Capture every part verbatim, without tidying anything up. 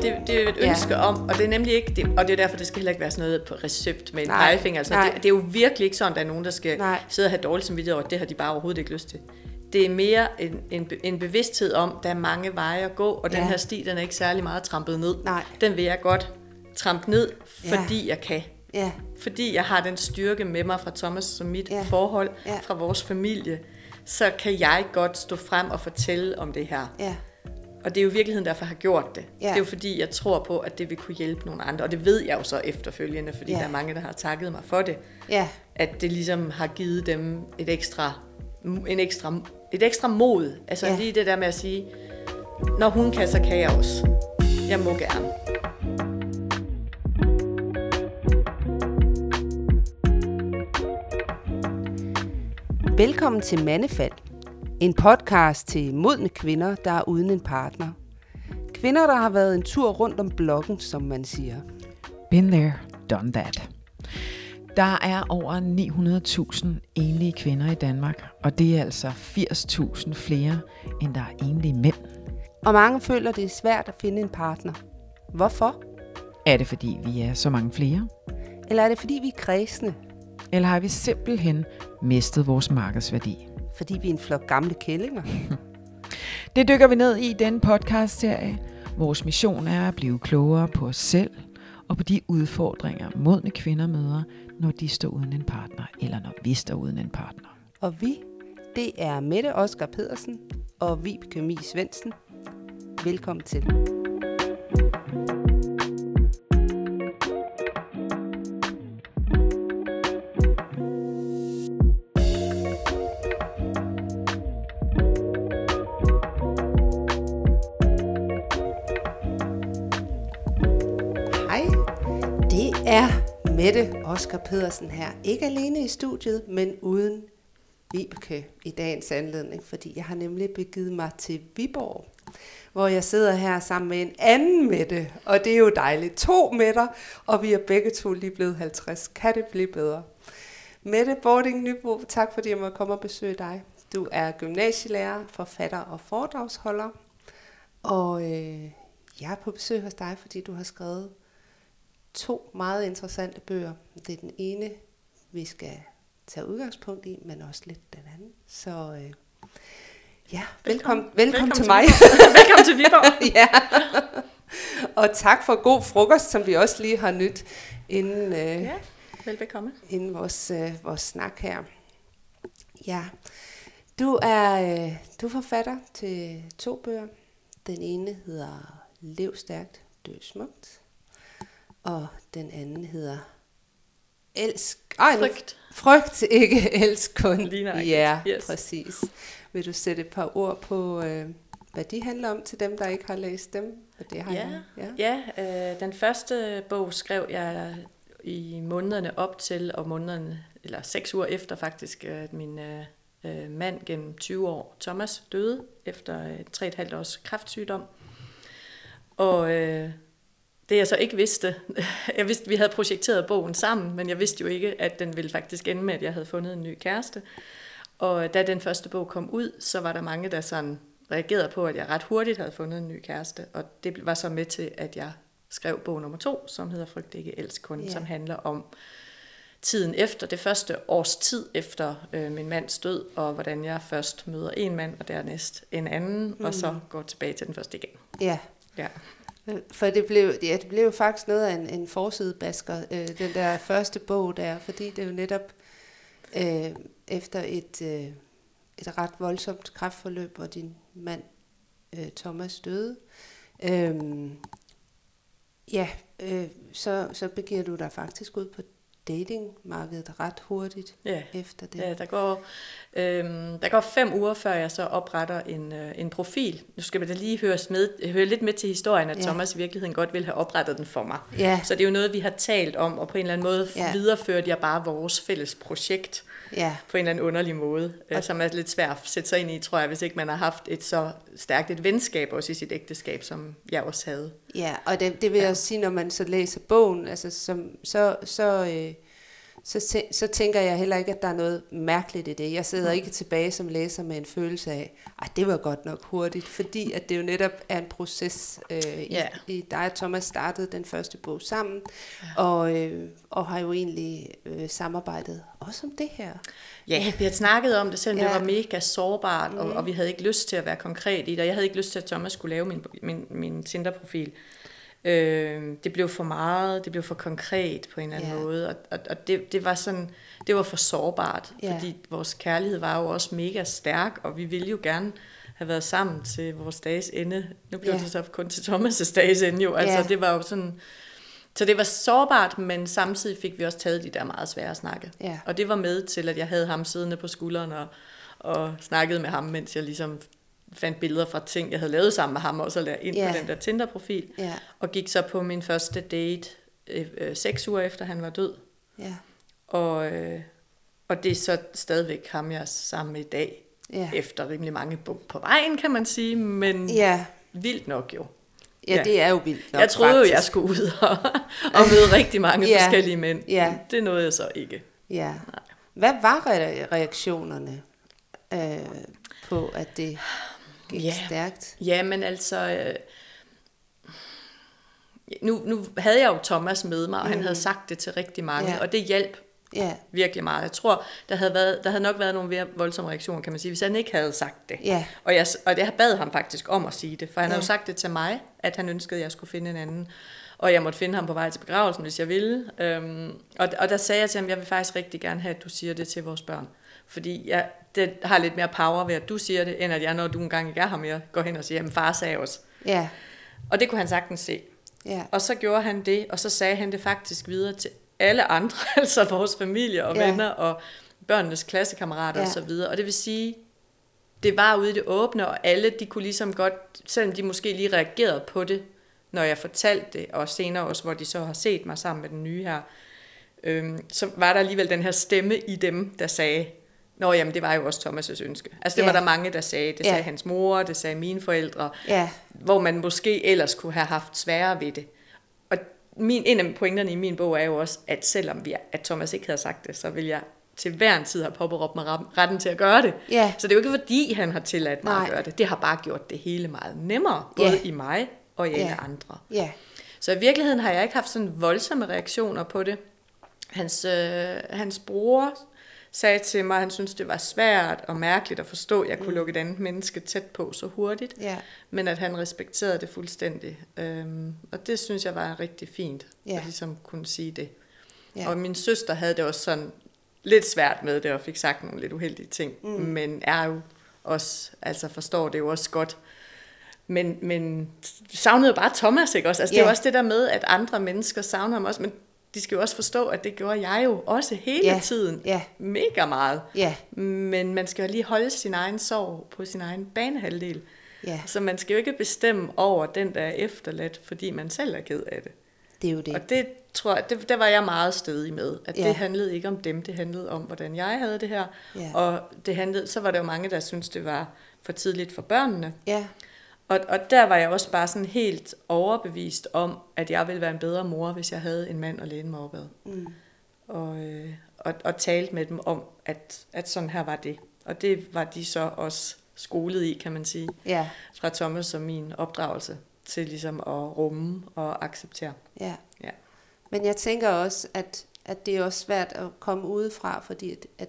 det, det er et ønske ja. om, og det er nemlig ikke, det, og det er derfor, det skal heller ikke være sådan noget på recept med en Nej. pegefinger. Altså, det, det er jo virkelig ikke sådan, at der er nogen, der skal Nej. sidde og have dårligt samvittighed over, det har de bare overhovedet ikke lyst til. Det er mere en, en, en bevidsthed om, der er mange veje at gå, og ja. den her sti, den er ikke særlig meget trampet ned. Nej. Den vil jeg godt trampe ned, fordi ja. jeg kan. Ja. Fordi jeg har den styrke med mig fra Thomas som mit ja. forhold, ja. fra vores familie, så kan jeg godt stå frem og fortælle om det her. Ja. Og det er jo i virkeligheden derfor, jeg har gjort det. Ja. Det er jo fordi, jeg tror på, at det vil kunne hjælpe nogle andre. Og det ved jeg jo så efterfølgende, fordi ja. der er mange, der har takket mig for det. Ja. At det ligesom har givet dem et ekstra, en ekstra, et ekstra mod. Altså ja. lige det der med at sige, når hun kan, så kan jeg også. Jeg må gerne. Velkommen til Mandefald, en podcast til modne kvinder, der er uden en partner. Kvinder, der har været en tur rundt om blokken, som man siger. Been there, done that. Der er over ni hundrede tusind enlige kvinder i Danmark, og det er altså firs tusind flere, end der er enlige mænd. Og mange føler, det er svært at finde en partner. Hvorfor? Er det fordi, vi er så mange flere? Eller er det fordi, vi er kredsende? Eller har vi simpelthen mistet vores markedsværdi? Fordi vi er en flok gamle kællinger. Det dykker vi ned i i denne podcast-serie. Vores mission er at blive klogere på os selv og på de udfordringer, modne kvinder møder, når de står uden en partner, eller når vi står uden en partner. Og vi, det er Mette Oscar Pedersen og Vibeke Mie Svendsen. Velkommen til. Er Mette Oscar Pedersen her. Ikke alene i studiet, men uden Vibeke i dagens anledning, fordi jeg har nemlig begivet mig til Viborg, hvor jeg sidder her sammen med en anden Mette, og det er jo dejligt. To Metter, og vi er begge to lige blevet halvtreds. Kan det blive bedre? Mette Bording Nybo, tak fordi jeg må komme og besøge dig. Du er gymnasielærer, forfatter og foredragsholder, og øh, jeg er på besøg hos dig, fordi du har skrevet to meget interessante bøger. Det er den ene, vi skal tage udgangspunkt i, men også lidt den anden. Så øh, ja, velkommen, velkommen, velkommen til, til mig. Velkommen til Viborg. Ja. Og tak for god frokost, som vi også lige har nydt inden, øh, ja, velbekomme. inden vores, øh, vores snak her. Ja, du er, øh, du er forfatter til to bøger. Den ene hedder Lev stærkt, dø smukt. Og den anden hedder Elsk... Ej, Frygt. Frygt, ikke elsk kun. Ja, yes. Præcis. Vil du sætte et par ord på, øh, hvad de handler om til dem, der ikke har læst dem? Og det har ja, jeg. ja øh, den første bog skrev jeg i månederne op til, og månederne, eller seks uger efter faktisk, at min øh, mand gennem tyve år, Thomas, døde efter øh, tre og et halvt års kræftsygdom. Og... Øh, Det jeg så ikke vidste, jeg vidste, vi havde projekteret bogen sammen, men jeg vidste jo ikke, at den ville faktisk ende med, at jeg havde fundet en ny kæreste. Og da den første bog kom ud, så var der mange, der sådan reagerede på, at jeg ret hurtigt havde fundet en ny kæreste. Og det var så med til, at jeg skrev bog nummer to, som hedder Frygt ikke, elsk kun, yeah. som handler om tiden efter, det første års tid efter øh, min mands død, og hvordan jeg først møder en mand, og dernæst en anden, mm. og så går tilbage til den første igen. Ja. Ja. For det blev, ja, det blev jo faktisk noget af en, en forsidebasker, øh, den der første bog der, fordi det er jo netop øh, efter et, øh, et ret voldsomt kræftforløb, hvor din mand øh, Thomas døde. Øh, ja, øh, så, så begiver du dig faktisk ud på datingmarkedet ret hurtigt ja. efter det. Ja, der går, øhm, der går fem uger, før jeg så opretter en, øh, en profil. Nu skal man da lige høre, med, høre lidt med til historien, at ja. Thomas i virkeligheden godt ville have oprettet den for mig. Ja. Så det er jo noget, vi har talt om, og på en eller anden måde ja. videreførte jeg bare vores fælles projekt. Ja. På en eller anden underlig måde, og som er lidt svært at sætte sig ind i, tror jeg, hvis ikke man har haft et så stærkt et venskab også i sit ægteskab, som jeg også havde. Ja, og det, det vil jeg ja. sige, når man så læser bogen, altså som, så, så, øh, så, tæ- så tænker jeg heller ikke, at der er noget mærkeligt i det. Jeg sidder Mm. ikke tilbage som læser med en følelse af, at det var godt nok hurtigt, fordi at det jo netop er en proces. Øh, Ja. i, i dig og Thomas startede den første bog sammen, ja. og, øh, og har jo egentlig øh, samarbejdet også om det her. Ja, vi har snakket om det, selvom ja. Ja. det var mega sårbart, mm. og, og vi havde ikke lyst til at være konkret i det. Jeg havde ikke lyst til, at Thomas skulle lave min, min, min Tinder-profil. Øh, det blev for meget, det blev for konkret på en eller anden Ja. måde, og, og, og det, det var sådan, det var for sårbart, Ja. fordi vores kærlighed var jo også mega stærk, og vi ville jo gerne have været sammen til vores dages ende. Nu blev Ja. det så kun til Thomas' dages ende jo, altså Ja. det var jo sådan, så det var sårbart, men samtidig fik vi også taget de der meget svære snakke. Ja. Og det var med til, at jeg havde ham siddende på skulderen og, og snakkede med ham, mens jeg ligesom fandt billeder fra ting, jeg havde lavet sammen med ham, og så lagde ind Ja. på den der Tinder-profil. Ja. Og gik så på min første date øh, øh, seks uger efter han var død. Ja. Og, øh, og det er så stadigvæk ham, jeg er sammen med i dag. Ja. Efter rimelig mange bump på vejen, kan man sige, men Ja. vildt nok jo. Ja, Ja. det er jo vildt nok, Jeg troede jo, faktisk. jeg skulle ud og, og møde rigtig mange Ja. forskellige mænd. Ja. Det nåede jeg så ikke. Ja. Hvad var re- reaktionerne øh, på, at det gik Ja. stærkt? Ja, men altså... Øh, nu, nu havde jeg jo Thomas med mig, og han havde sagt det til rigtig mange, Ja. og det hjalp Ja. virkelig meget. Jeg tror, der havde, været, der havde nok været nogle mere voldsomme reaktioner, kan man sige, hvis han ikke havde sagt det. Ja. Og jeg, og jeg bad ham faktisk om at sige det, for han Ja. havde jo sagt det til mig, at han ønskede, at jeg skulle finde en anden. Og jeg måtte finde ham på vej til begravelsen, hvis jeg ville. Øhm, og, og der sagde jeg til ham, jeg vil faktisk rigtig gerne have, at du siger det til vores børn. Fordi jeg det har lidt mere power ved, at du siger det, end at jeg, når du engang ikke er her mere, går hen og siger, at far sagde også. Ja. Og det kunne han sagtens se. Ja. Og så gjorde han det, og så sagde han det faktisk videre til alle andre, altså vores familie og Ja. venner og børnenes klassekammerater Ja. og så videre. Og det vil sige, det var ude i det åbne, og alle de kunne ligesom godt, selvom de måske lige reagerede på det, når jeg fortalte det, og senere også, hvor de så har set mig sammen med den nye her, øhm, så var der alligevel den her stemme i dem, der sagde, nå jamen, det var jo også Thomas' ønske. Altså det Ja. var der mange, der sagde. Det Ja. sagde hans mor, det sagde mine forældre, Ja. hvor man måske ellers kunne have haft sværere ved det. Og min, en af pointerne i min bog er jo også, at selvom vi, at Thomas ikke havde sagt det, så vil jeg til hver en tid have påberåbt mig retten til at gøre det. Ja. Så det er jo ikke fordi, han har tilladt mig Nej. at gøre det. Det har bare gjort det hele meget nemmere, både Ja. i mig og i Ja. alle andre. Ja. Så i virkeligheden har jeg ikke haft sådan voldsomme reaktioner på det. Hans, øh, hans bror sagde til mig, at han syntes, det var svært og mærkeligt at forstå, at jeg kunne lukke et andet menneske tæt på så hurtigt. Ja. Men at han respekterede det fuldstændig. Øhm, og det synes jeg var rigtig fint, Ja. at ligesom kunne sige det. Ja. Og min søster havde det også sådan lidt svært med det, og fik sagt nogle lidt uheldige ting. Mm. Men er jo også, altså forstår det jo også godt. Men, men savnede jo bare Thomas, ikke også? Altså, det er Ja. jo også det der med, at andre mennesker savner ham også, men de skal jo også forstå, at det gjorde jeg jo også hele Ja. tiden. Ja. Mega meget. Ja. Men man skal jo lige holde sin egen sorg på sin egen banehalvdel. Ja. Så man skal jo ikke bestemme over den, der er efterladt, fordi man selv er ked af det. Det er jo det. Og det tror jeg, det, der var jeg meget stødig med, at Ja. det handlede ikke om dem, det handlede om, hvordan jeg havde det her. Ja. Og det handlede, så var der jo mange, der syntes, det var for tidligt for børnene. Ja. Og, og der var jeg også bare sådan helt overbevist om, at jeg ville være en bedre mor, hvis jeg havde en mand at læne mig op ad. Mm. Og, øh, og, og talte med dem om, at, at sådan her var det. Og det var de så også skolet i, kan man sige, Ja. fra Thomas og min opdragelse, til ligesom at rumme og acceptere. Ja. Ja. Men jeg tænker også, at, at det er også svært at komme udefra, fordi at, at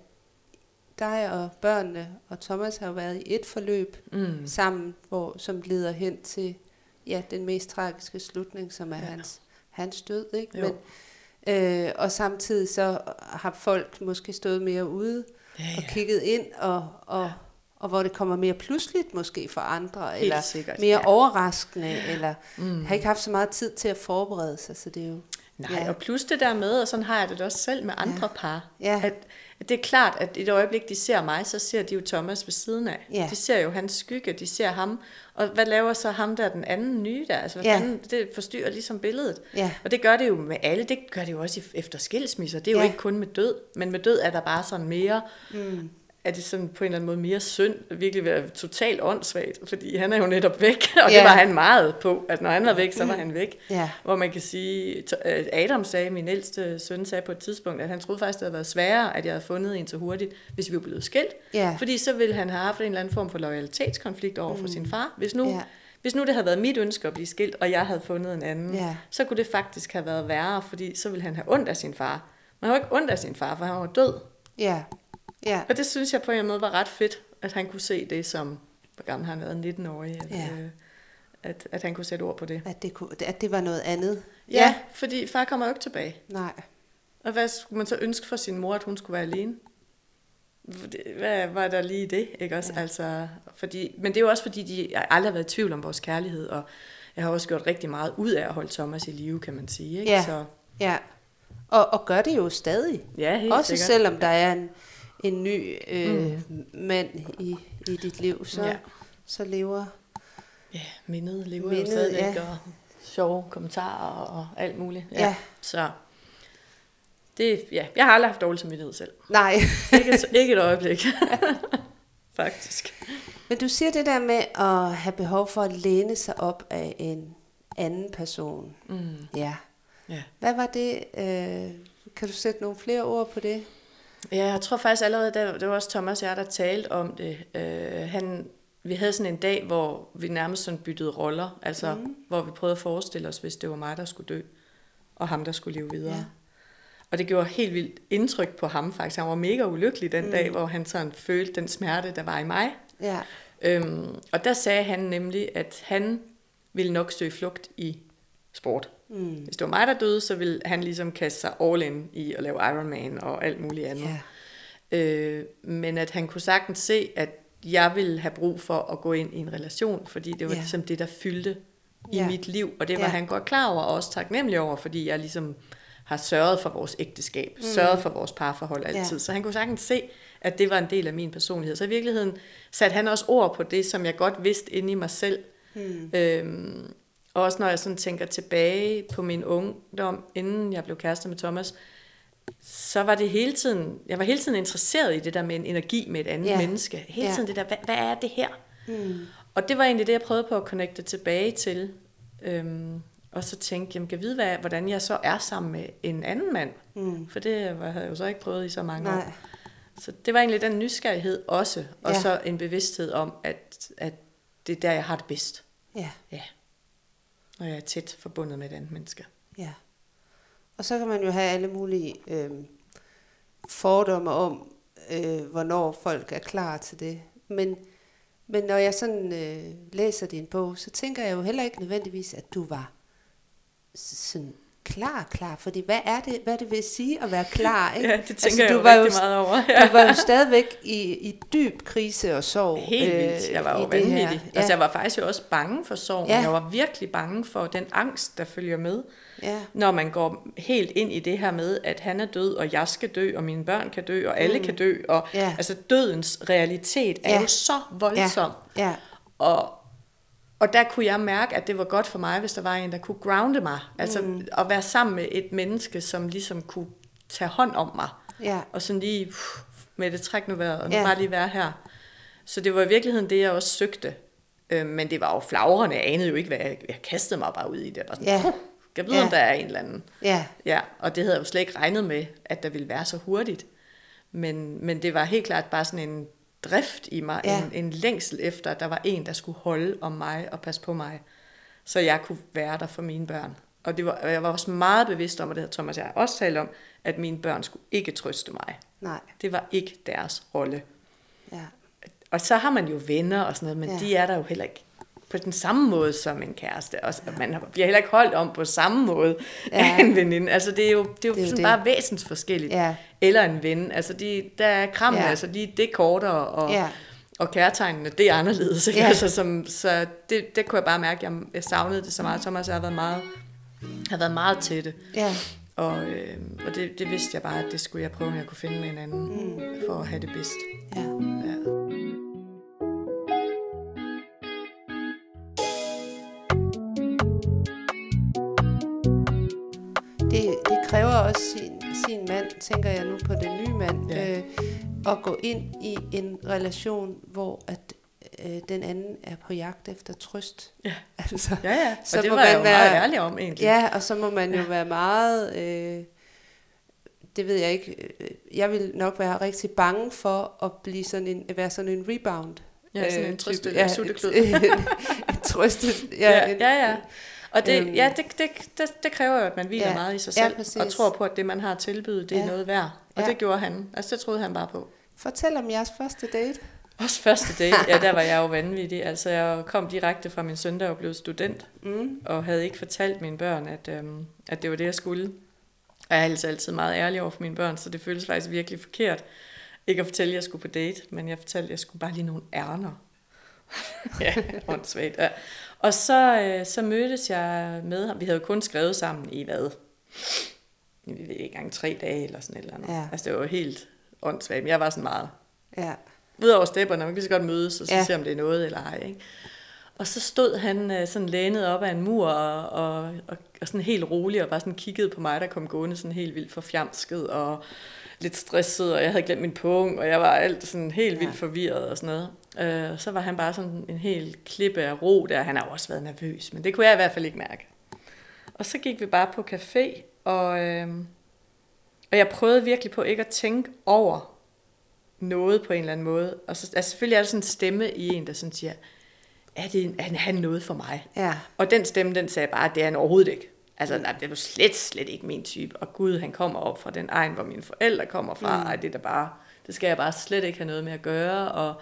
dig og børnene og Thomas har jo været i et forløb Mm. sammen, hvor, som leder hen til ja, den mest tragiske slutning, som er Ja. ja. hans, hans død. Ikke? Jo. Men, øh, og samtidig så har folk måske stået mere ude Ja, og ja. kigget ind, og, og, og hvor det kommer mere pludseligt måske for andre, Helt eller sikkert, mere ja. overraskende, eller Mm. har ikke haft så meget tid til at forberede sig, så det er jo... Nej, Ja. ja. Og plus det der med, og sådan har jeg det også selv med andre ja. par, Ja. at, at det er klart, at i et øjeblik, de ser mig, så ser de jo Thomas ved siden af. Ja. De ser jo hans skygge, de ser ham, og hvad laver så ham der, den anden nye der? Altså, hvad Ja. fanden, det forstyrrer ligesom billedet. Ja. Og det gør det jo med alle, det gør det jo også efter skilsmisser, det er jo Ja. ikke kun med død, men med død er der bare sådan mere, Mm. er det sådan på en eller anden måde mere synd, virkelig være totalt åndssvagt, fordi han er jo netop væk, og Ja. det var han meget på, at når han var væk, så var han væk. Ja. Hvor man kan sige, Adam sagde, min ældste søn sagde på et tidspunkt, at han troede faktisk, det havde været sværere, at jeg havde fundet en så hurtigt, hvis vi var blevet skilt. Ja. Fordi så ville han have haft en eller anden form for loyalitetskonflikt over for sin far. Hvis nu, Ja. hvis nu det havde været mit ønske at blive skilt, og jeg havde fundet en anden, Ja. så kunne det faktisk have været værre, fordi så ville han have ondt af sin far. Man har jo ikke ondt af sin far, for han var død. Ja. Ja. Og det synes jeg på en eller anden måde var ret fedt, at han kunne se det som, hvor gammel han været, nitten-årig, at, Ja. øh, at, at han kunne sætte ord på det. At det, kunne, at det var noget andet. Ja, ja, fordi far kommer jo ikke tilbage. Nej. Og hvad skulle man så ønske for sin mor, at hun skulle være alene? Hvad var der lige i det, ikke også? Ja. Altså, fordi, men det er jo også fordi, de jeg aldrig har været i tvivl om vores kærlighed, og jeg har også gjort rigtig meget ud af at holde Thomas i live, kan man sige. Ikke? Ja. Så, Ja. Og, og gør det jo stadig. ja, helt Også sikkert. selvom der er en, en ny øh, mm. mand i, i dit liv, så, Ja. så lever... Ja, mindet lever Mindet, jo stadigvæk, ja. og sjove kommentarer og alt muligt. Ja. Ja. Så det, ja, jeg har aldrig haft dårlig samvittighed selv. Nej. Ikke et, ikke et øjeblik. Faktisk. Men du siger det der med at have behov for at læne sig op af en anden person. Mm. Ja. Ja. Hvad var det? Øh, kan du sætte nogle flere ord på det? Ja, jeg tror faktisk allerede, der, det var også Thomas og jeg, der talte om det. Øh, han, vi havde sådan en dag, hvor vi nærmest sådan byttede roller, altså mm. hvor vi prøvede at forestille os, hvis det var mig, der skulle dø, og ham, der skulle leve videre. Ja. Og det gjorde helt vildt indtryk på ham faktisk. Han var mega ulykkelig den mm. dag, hvor han sådan følte den smerte, der var i mig. Ja. Øhm, og der sagde han nemlig, at han ville nok søge flugt i sport. Mm. Hvis det var mig, der døde, så ville han ligesom kaste sig all in i at lave Ironman og alt muligt andet. Ja. Øh, men at han kunne sagtens se, at jeg ville have brug for at gå ind i en relation, fordi det var Ja. ligesom det, der fyldte i Ja. mit liv. Og det var Ja. han godt klar over, og også taknemmelig over, fordi jeg ligesom har sørget for vores ægteskab, mm. sørget for vores parforhold altid. Ja. Så han kunne sagtens se, at det var en del af min personlighed. Så i virkeligheden satte han også ord på det, som jeg godt vidste inde i mig selv. Mm. Øhm, og også når jeg sådan tænker tilbage på min ungdom, inden jeg blev kæreste med Thomas, så var det hele tiden, jeg var hele tiden interesseret i det der med en energi med et andet Ja. menneske. Hele Ja. tiden det der, hvad, hvad er det her? Mm. Og det var egentlig det, jeg prøvede på at connecte tilbage til. Øhm, og så tænkte jeg, kan vide, hvad, hvordan jeg så er sammen med en anden mand. Mm. For det var- havde jeg jo så ikke prøvet i så mange Nej. år. Så det var egentlig den nysgerrighed også. Og Ja. så en bevidsthed om, at, at det er der, jeg har det bedst. Ja. Ja. Når jeg er tæt forbundet med et andet menneske. Ja. Og så kan man jo have alle mulige øh, fordomme om, øh, hvornår folk er klar til det. Men, men når jeg sådan øh, læser din bog, så tænker jeg jo heller ikke nødvendigvis, at du var s- sådan klar, klar. Fordi hvad er det, hvad det vil sige at være klar? Ikke? Ja, det tænker jeg du jo var rigtig meget over. Du var jo stadigvæk i, i dyb krise og sorg. Helt vildt. Jeg var øh, jo i det her. vanvittig. Ja. Altså, jeg var faktisk jo også bange for sorgen. Ja. Jeg var virkelig bange for den angst, der følger med. Ja. Når man går helt ind i det her med, at han er død, og jeg skal dø, og mine børn kan dø, og alle mm. kan dø. Og Ja. altså, dødens realitet er Ja. jo så voldsom. Ja. Ja. Og, og der kunne jeg mærke, at det var godt for mig, hvis der var en, der kunne grounde mig. Altså mm. at være sammen med et menneske, som ligesom kunne tage hånd om mig. Ja. Og sådan lige, uh, med det træk nu vejret, og nu Ja. bare lige være her. Så det var i virkeligheden det, jeg også søgte. Øh, men det var jo flagrende. Jeg anede jo ikke, hvad jeg, jeg kastede mig bare ud i det. Og sådan, Ja. uh, jeg ved, Ja. om der er en eller anden. Ja. Ja, og det havde jeg jo slet ikke regnet med, at der ville være så hurtigt. Men, men det var helt klart bare sådan en drift i mig, Ja. en, en længsel efter, at der var en, der skulle holde om mig og passe på mig, så jeg kunne være der for mine børn. Og det var, og jeg var også meget bevidst om, og det havde Thomas og jeg også talt om, at mine børn skulle ikke trøste mig. Nej. Det var ikke deres rolle. Ja. Og så har man jo venner og sådan noget, men Ja. ja. de er der jo heller ikke på den samme måde som en kæreste. Og man bliver heller ikke holdt om på samme måde Ja. af en veninde. Altså det er jo, det er jo Det er jo sådan det. bare væsensforskelligt. Ja. Eller en ven. Altså de, der er krammen, Ja. ja. altså de, det er kortere, og, Ja. ja. og kærtegnene, det er anderledes. Ikke? Ja. Altså, som, så det, det kunne jeg bare mærke, jeg, jeg savnede det så meget. Thomas har været meget, har været meget tætte. Ja. Og, øh, og det, det vidste jeg bare, at det skulle jeg prøve, om jeg kunne finde med en anden, mm. for at have det bedst. Ja. Ja. Det, det kræver også også sin, sin mand, tænker jeg nu på den nye mand, ja. øh, at gå ind i en relation, hvor at øh, den anden er på jagt efter trøst. Ja, altså, ja, ja. og så det må var jeg man jo være, meget ærlig om egentlig. Ja, og så må man jo ja. være meget... Øh, det ved jeg ikke. Jeg vil nok være rigtig bange for at blive sådan en, at være sådan en rebound. Ja, sådan en øh, trøste, ja, sutteklud. en trøstet, ja, ja, ja, ja, ja. Og det, øhm, ja, det, det, det, det kræver jo, at man hviler ja, meget i sig ja, selv, og tror på, at det, man har at tilbyde, det er ja. noget værd. Og Ja. det gjorde han. Altså, det troede han bare på. Fortæl om jeres første date. Også første date, ja, der var jeg jo vanvittig. Altså, jeg kom direkte fra min søn, der var blevet student, Mm. og havde ikke fortalt mine børn, at, øhm, at det var det, jeg skulle. Og jeg er altså altid meget ærlig over for mine børn, så det føltes faktisk virkelig forkert. Ikke at fortælle, at jeg skulle på date, men jeg fortalte, at jeg skulle bare lige nogle ærner. ja, åndssvagt. Ja. Og så, øh, så mødtes jeg med ham. Vi havde jo kun skrevet sammen i hvad? Jeg ved ikke engang tre dage eller sådan et eller andet. Ja. Altså det var helt åndssvagt, men jeg var sådan meget Ja. udover stepperne, man kan så godt mødes og så Ja. se, om det er noget eller ej. Ikke? Og så stod han øh, sådan lænet op ad en mur og, og, og, og sådan helt rolig og bare sådan kiggede på mig, der kom gående sådan helt vildt forfjamsket og lidt stresset, og jeg havde glemt min punkt, og jeg var alt sådan helt vildt Ja. forvirret og sådan noget. Øh, så var han bare sådan en helt klippe af ro der. Han har jo også været nervøs, men det kunne jeg i hvert fald ikke mærke. Og så gik vi bare på café, og, øh, og jeg prøvede virkelig på ikke at tænke over noget på en eller anden måde. Og så, altså selvfølgelig er der sådan en stemme i en, der sådan siger, er, det, er han noget for mig? Ja. Og den stemme, den sagde bare, at det er han overhovedet ikke. Altså, nej, det er jo slet, slet ikke min type. Og Gud, han kommer op fra den egen, hvor mine forældre kommer fra. Mm. Ej, det er da bare, det skal jeg bare slet ikke have noget med at gøre. Og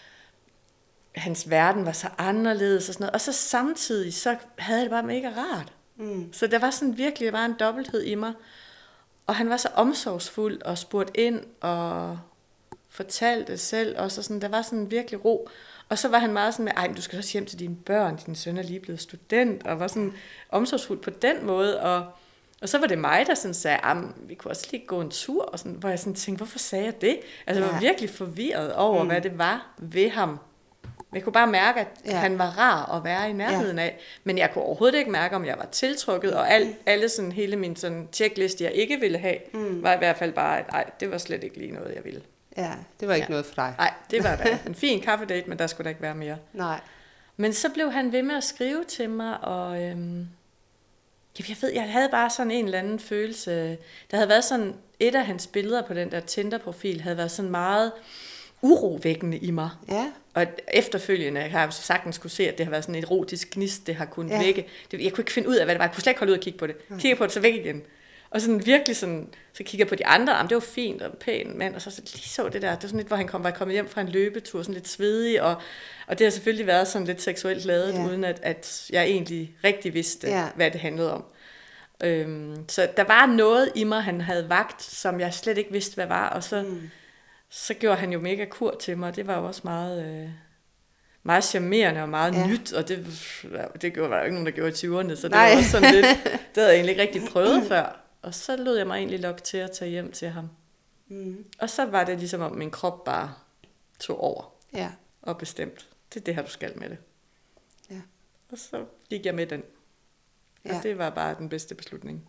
hans verden var så anderledes og sådan noget. Og så samtidig, så havde jeg det bare mega rart. Mm. Så der var sådan virkelig bare en dobbelthed i mig. Og han var så omsorgsfuld og spurgte ind og fortalte selv. Og så sådan, der var sådan virkelig ro. Og så var han meget sådan med, ej, men du skal også hjem til dine børn, din søn er lige blevet student, og var sådan omsorgsfuld på den måde, og, og så var det mig, der sådan sagde, vi kunne også lige gå en tur, og sådan, hvor jeg sådan tænkte, hvorfor sagde jeg det? Altså, jeg var Ja. virkelig forvirret over, mm. hvad det var ved ham. Jeg kunne bare mærke, at Ja. han var rar at være i nærheden Ja. af, men jeg kunne overhovedet ikke mærke, om jeg var tiltrukket, og al, alle sådan, hele min sådan checkliste, jeg ikke ville have, mm. var i hvert fald bare, at ej, det var slet ikke lige noget, jeg ville. Ja, det var ikke Ja. noget for dig. Nej, det var da en fin kaffedate, men der skulle da ikke være mere. Nej. Men så blev han ved med at skrive til mig, og øhm, jeg ved, jeg havde bare sådan en eller anden følelse. Der havde været sådan, et af hans billeder på den der Tinder-profil, havde været sådan meget urovækkende i mig. Ja. Og efterfølgende har jeg jo så sagtens kunne se, at det har været sådan et erotisk gnist, det har kunnet Ja. vække. Det, jeg kunne ikke finde ud af, hvad det var. Jeg kunne slet ikke holde ud og kigge på det. Kigger på det, så væk igen. Og sådan virkelig sådan, så kigger jeg på de andre, jamen det var fint og en pæn mand, og så, så lige så det der, det var sådan lidt, hvor han kom, var kommet hjem fra en løbetur, sådan lidt svedig, og, og det har selvfølgelig været sådan lidt seksuelt ladet, Ja. uden at, at jeg egentlig rigtig vidste, Ja. hvad det handlede om. Øhm, så der var noget i mig, han havde vagt, som jeg slet ikke vidste, hvad var, og så, mm. så gjorde han jo mega kur til mig, og det var jo også meget... Øh, meget charmerende og meget Ja. ja. nyt, og det, det gjorde, var der jo ikke nogen, der gjorde i tyverne, så det Nej. var også sådan lidt, det havde jeg egentlig ikke rigtig prøvet før. Og så lod jeg mig egentlig lokke til at tage hjem til ham. Mm. Og så var det ligesom, om min krop bare tog over Ja. og bestemt. Det er det her, du skal med det. Ja. Og så gik jeg med den. Ja. Og det var bare den bedste beslutning.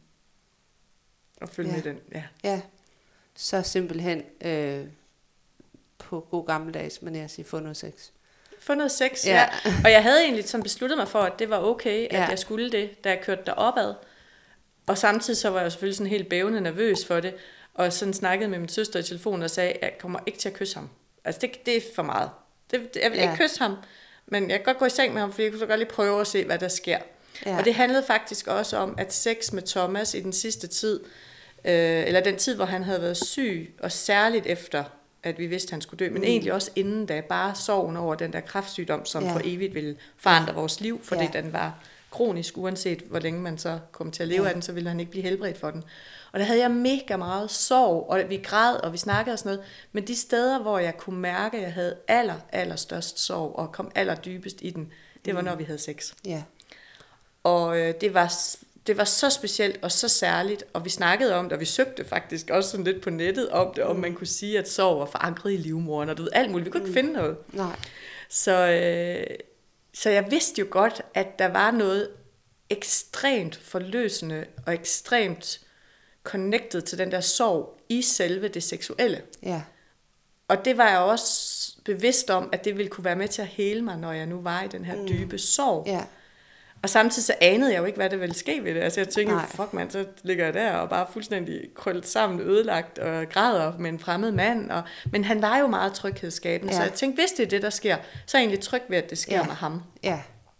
At følge Ja. med den, ja. Ja. Så simpelthen øh, på god gammeldags, men jeg siger, få noget sex. Få noget sex, Ja. ja. ja. Og jeg havde egentlig sådan besluttet mig for, at det var okay, at Ja. jeg skulle det, da jeg kørte deropad. Og samtidig så var jeg selvfølgelig sådan helt bævende nervøs for det, og sådan snakkede med min søster i telefonen og sagde, at jeg kommer ikke til at kysse ham. Altså det, det er for meget. Det, det, jeg vil Ja. ikke kysse ham, men jeg kan godt gå i seng med ham, for jeg kunne så godt lige prøve at se, hvad der sker. Ja. Og det handlede faktisk også om, at sex med Thomas i den sidste tid, øh, eller den tid, hvor han havde været syg, og særligt efter, at vi vidste, at han skulle dø, men mm. egentlig også inden da, bare sorgen over den der kræftsygdom, som Ja. for evigt ville forandre vores liv, fordi Ja. den var kronisk, uanset hvor længe man så kom til at leve Ja. af den, så ville han ikke blive helbredt for den. Og der havde jeg mega meget sorg, og vi græd, og vi snakkede og sådan noget, men de steder, hvor jeg kunne mærke, at jeg havde aller, aller størst sorg, og kom aller dybest i den, det var, når vi havde sex. Ja. Og øh, det var det var så specielt og så særligt, og vi snakkede om det, og vi søgte faktisk også sådan lidt på nettet om det, om man kunne sige, at sorg var forankret i livmoderen, og du ved, alt muligt. Vi kunne ikke finde noget. Nej. Så, øh, så jeg vidste jo godt, at der var noget ekstremt forløsende og ekstremt connected til den der sorg i selve det seksuelle. Ja. Og det var jeg også bevidst om, at det ville kunne være med til at hele mig, når jeg nu var i den her mm. dybe sorg. Ja. Og samtidig så anede jeg jo ikke, hvad der ville ske ved det. Altså jeg tænkte, Nej. fuck mand, så ligger jeg der og bare fuldstændig krøllet sammen, ødelagt og græder med en fremmed mand. Og, men han var jo meget tryghedsskabende, ja. Så jeg tænkte, hvis det er det, der sker, så er jeg egentlig tryg ved, at det sker ja. med ham. Ja.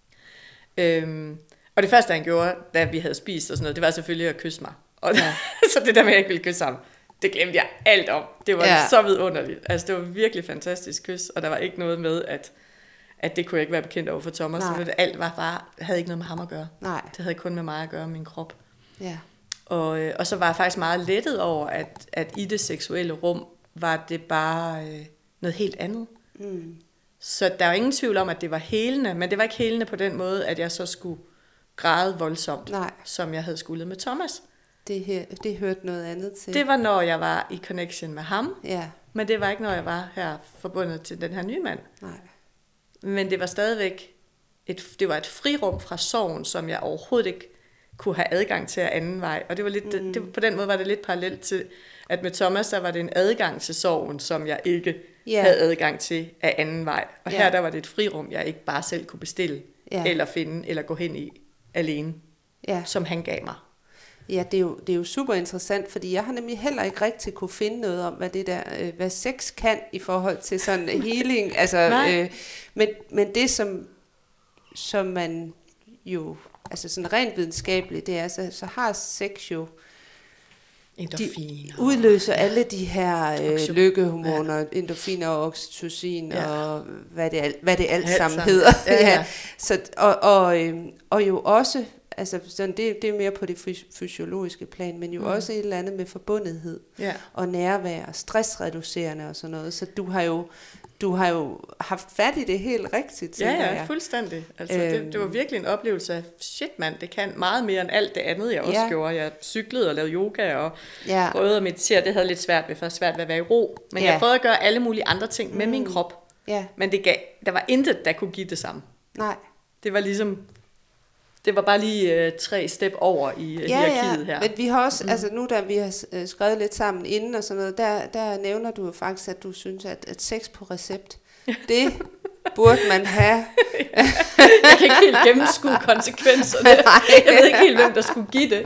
Øhm, og det første, han gjorde, da vi havde spist og sådan noget, det var selvfølgelig at kysse mig. Og Ja. så det der med, at jeg ikke ville kysse ham, det glemte jeg alt om. Det var Ja. så vidunderligt. Altså det var virkelig fantastisk kys, og der var ikke noget med, at, at det kunne jeg ikke være bekendt over for Thomas. Så det, alt var bare, havde ikke noget med ham at gøre. Nej. Det havde kun med mig at gøre, min krop. Ja. Og, øh, og så var jeg faktisk meget lettet over, at, at i det seksuelle rum, var det bare øh, noget helt andet. Mm. Så der var ingen tvivl om, at det var helende, men det var ikke helende på den måde, at jeg så skulle græde voldsomt, Nej. som jeg havde skulle med Thomas. Det, her, det hørte noget andet til. Det var, når jeg var i connection med ham, Ja. men det var ikke, når jeg var her forbundet til den her nye mand. Nej. Men det var stadigvæk et, det var et frirum fra sorgen, som jeg overhovedet ikke kunne have adgang til af anden vej. Og det var lidt, mm. det, på den måde var det lidt parallelt til, at med Thomas, der var det en adgang til sorgen, som jeg ikke Yeah. havde adgang til af anden vej. Og Yeah. her der var det et frirum, jeg ikke bare selv kunne bestille, Yeah. eller finde, eller gå hen i alene, Ja. som han gav mig. Ja, det er, jo, det er jo super interessant, fordi jeg har nemlig heller ikke rigtig kunne finde noget om, hvad det der, øh, hvad sex kan i forhold til sådan healing. Altså, øh, men, men det, som, som man jo, altså sådan rent videnskabeligt, det er, så, så har sex jo, Endorfiner. de udløser alle de her øh, Oxy- lykkehormoner, ja. endorfiner og oxytocin, ja. og hvad det, al, hvad det alt, alt sammen sammen hedder. Ja, ja. Ja. Så, og, og, øh, og jo også, altså sådan, det, det er mere på det fys- fysiologiske plan, men jo mm. også et eller andet med forbundethed Ja. og nærvær, stressreducerende og sådan noget. Så du har jo, du har jo haft fat i det helt rigtigt, Ja, tænker ja, jeg. fuldstændig. Altså, Øhm. det, det var virkelig en oplevelse af, shit mand, det kan meget mere end alt det andet, jeg også Ja. gjorde. Jeg cyklede og lavede yoga og Ja. prøvede at meditere. Det havde jeg lidt svært ved, for svært ved at være i ro. Men Ja. jeg prøvede at gøre alle mulige andre ting med Mm. min krop. Ja, Men det gav, der var intet, der kunne give det samme. nej. Det var ligesom, det var bare lige uh, tre step over i uh, Ja, hierarkiet ja, her. men vi har også, mm. altså nu da vi har øh, skrevet lidt sammen inden og sådan noget, der, der nævner du jo faktisk, at du synes, at, at sex på recept, det burde man have. Jeg kan ikke helt gennemskue konsekvenserne. Jeg ved ikke helt, hvem der skulle give det.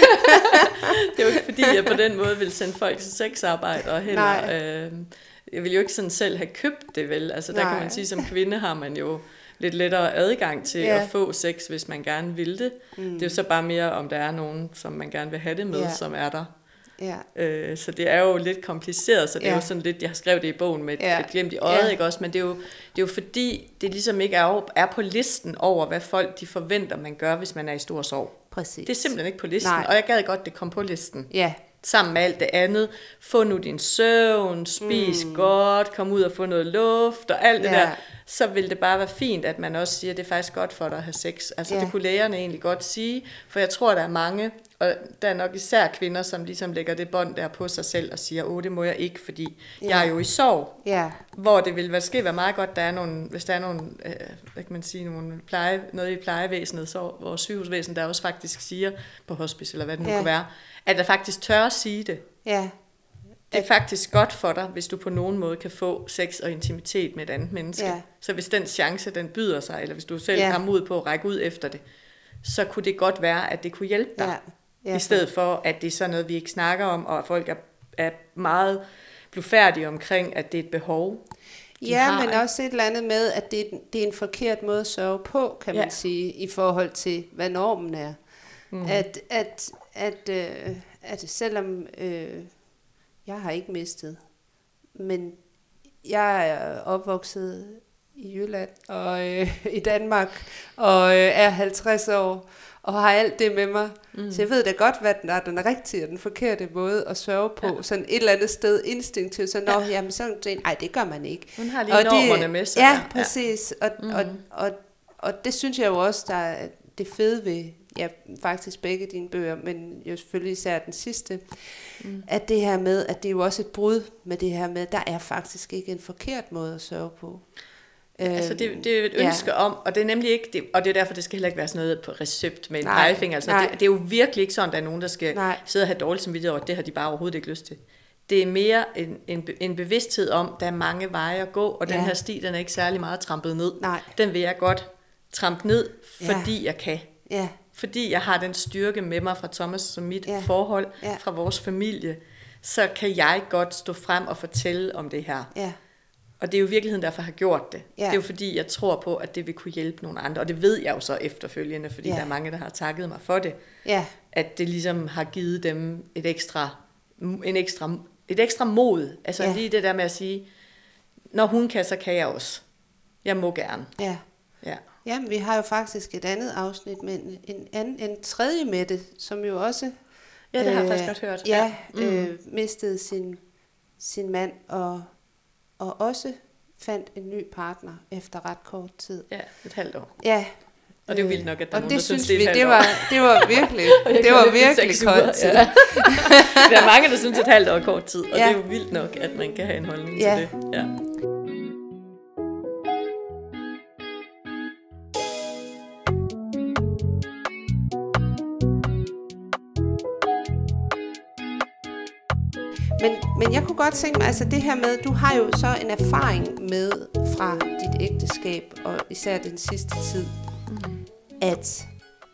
Det er jo ikke fordi, jeg på den måde vil sende folk til sexarbejde og heller. Øh, jeg vil jo ikke sådan selv have købt det, vel? Altså der Nej. kan man sige, som kvinde har man jo lidt lettere adgang til Ja. at få sex, hvis man gerne vil det. Mm. Det er jo så bare mere, om der er nogen, som man gerne vil have det med, Ja. som er der. Ja, Øh, så det er jo lidt kompliceret, så det ja. er Ja. jo sådan lidt, jeg har skrevet det i bogen med et, Ja. et glimt i øjet, Ja. ikke også? Men det er, jo, det er jo fordi, det ligesom ikke er, er på listen over, hvad folk de forventer, man gør, hvis man er i stor sorg. præcis. Det er simpelthen ikke på listen, Nej. og jeg gad godt, det kom på listen. Ja, Sammen med alt det andet. Få nu din søvn, spis mm. godt, kom ud og få noget luft og alt det Ja. der. Så vil det bare være fint, at man også siger, at det er faktisk godt for dig at have sex. Altså Ja. det kunne lægerne egentlig godt sige, for jeg tror, der er mange, og der er nok især kvinder, som ligesom lægger det bånd der på sig selv og siger, åh, det må jeg ikke, fordi Ja. jeg er jo i sorg. ja, Hvor det vil måske være meget godt, der er nogle, hvis der er nogle, øh, hvad kan man sige, nogle pleje, noget i plejevæsenet, så vores sygehusvæsen, der også faktisk siger på hospice, eller hvad det nu Ja. kan være, at der faktisk tør at sige det. ja, Det er faktisk godt for dig, hvis du på nogen måde kan få sex og intimitet med et andet menneske. Ja. Så hvis den chance, den byder sig, eller hvis du selv Ja. har mod på at række ud efter det, så kunne det godt være, at det kunne hjælpe dig. ja, ja. I stedet for, at det er sådan noget, vi ikke snakker om, og at folk er, er meget blufærdige omkring, at det er et behov. de Ja, har, men ikke? også et eller andet med, at det, det er en forkert måde at sørge på, kan man Ja. sige, i forhold til, hvad normen er. Mm. At, at, at, øh, at selvom øh, jeg har ikke mistet, men jeg er opvokset i Jylland og øh, i Danmark, og øh, er halvtreds år, og har alt det med mig. Mm. Så jeg ved da godt, hvad den er, den rigtige og den forkerte måde at sørge på. Ja. Sådan et eller andet sted instinktivt. Så nå, ja. jamen sådan en, ej, det gør man ikke. Hun har lige Og normerne det, med sig. Ja, der. præcis. Og, mm. og, og, og det synes jeg jo også, der er det fede ved, ja, faktisk begge dine bøger, men jo selvfølgelig især den sidste, mm. at det her med, at det er jo også et brud med det her med, der er faktisk ikke en forkert måde at sørge på. Altså det, det er et ønske ja. om, og det er nemlig ikke, det, og det er derfor, det skal heller ikke være sådan noget på recept med en nej, pegefinger. Altså det, det er jo virkelig ikke sådan, at der er nogen, der skal nej. sidde og have dårligt samvittighed over, det har de bare overhovedet ikke lyst til. Det er mere en, en, en bevidsthed om, at der er mange veje at gå, og ja. den her sti, den er ikke særlig meget trampet ned. Nej. Den vil jeg godt trampe ned, fordi ja. jeg kan. Ja. Fordi jeg har den styrke med mig fra Thomas som mit ja. forhold, ja. fra vores familie, så kan jeg godt stå frem og fortælle om det her. Ja. Og det er jo i virkeligheden derfor, jeg har gjort det. Ja. Det er jo fordi, jeg tror på, at det vil kunne hjælpe nogle andre. Og det ved jeg jo så efterfølgende, fordi ja. der er mange, der har takket mig for det. Ja. At det ligesom har givet dem et ekstra, en ekstra, et ekstra mod. Altså ja. lige det der med at sige, når hun kan, så kan jeg også. Jeg må gerne. Ja. Ja. Jamen, vi har jo faktisk et andet afsnit med en, en, en, en tredje Mette, som jo også... Ja, det har jeg øh, faktisk godt hørt. Ja, mm. øh, mistede sin, sin mand og... og også fandt en ny partner efter ret kort tid. Ja, et halvt år. Ja. Og det er jo vildt nok, at der er nogen, der synes, synes, det er et det halvt år. var, det var virkelig, det var virkelig kort tid. Ja. Der er mange, der synes, et halvt år er kort tid, og ja. det er jo vildt nok, at man kan have en holdning ja. til det. Ja. Men, men jeg kunne godt tænke mig, altså det her med, du har jo så en erfaring med fra dit ægteskab, og især den sidste tid, mm. at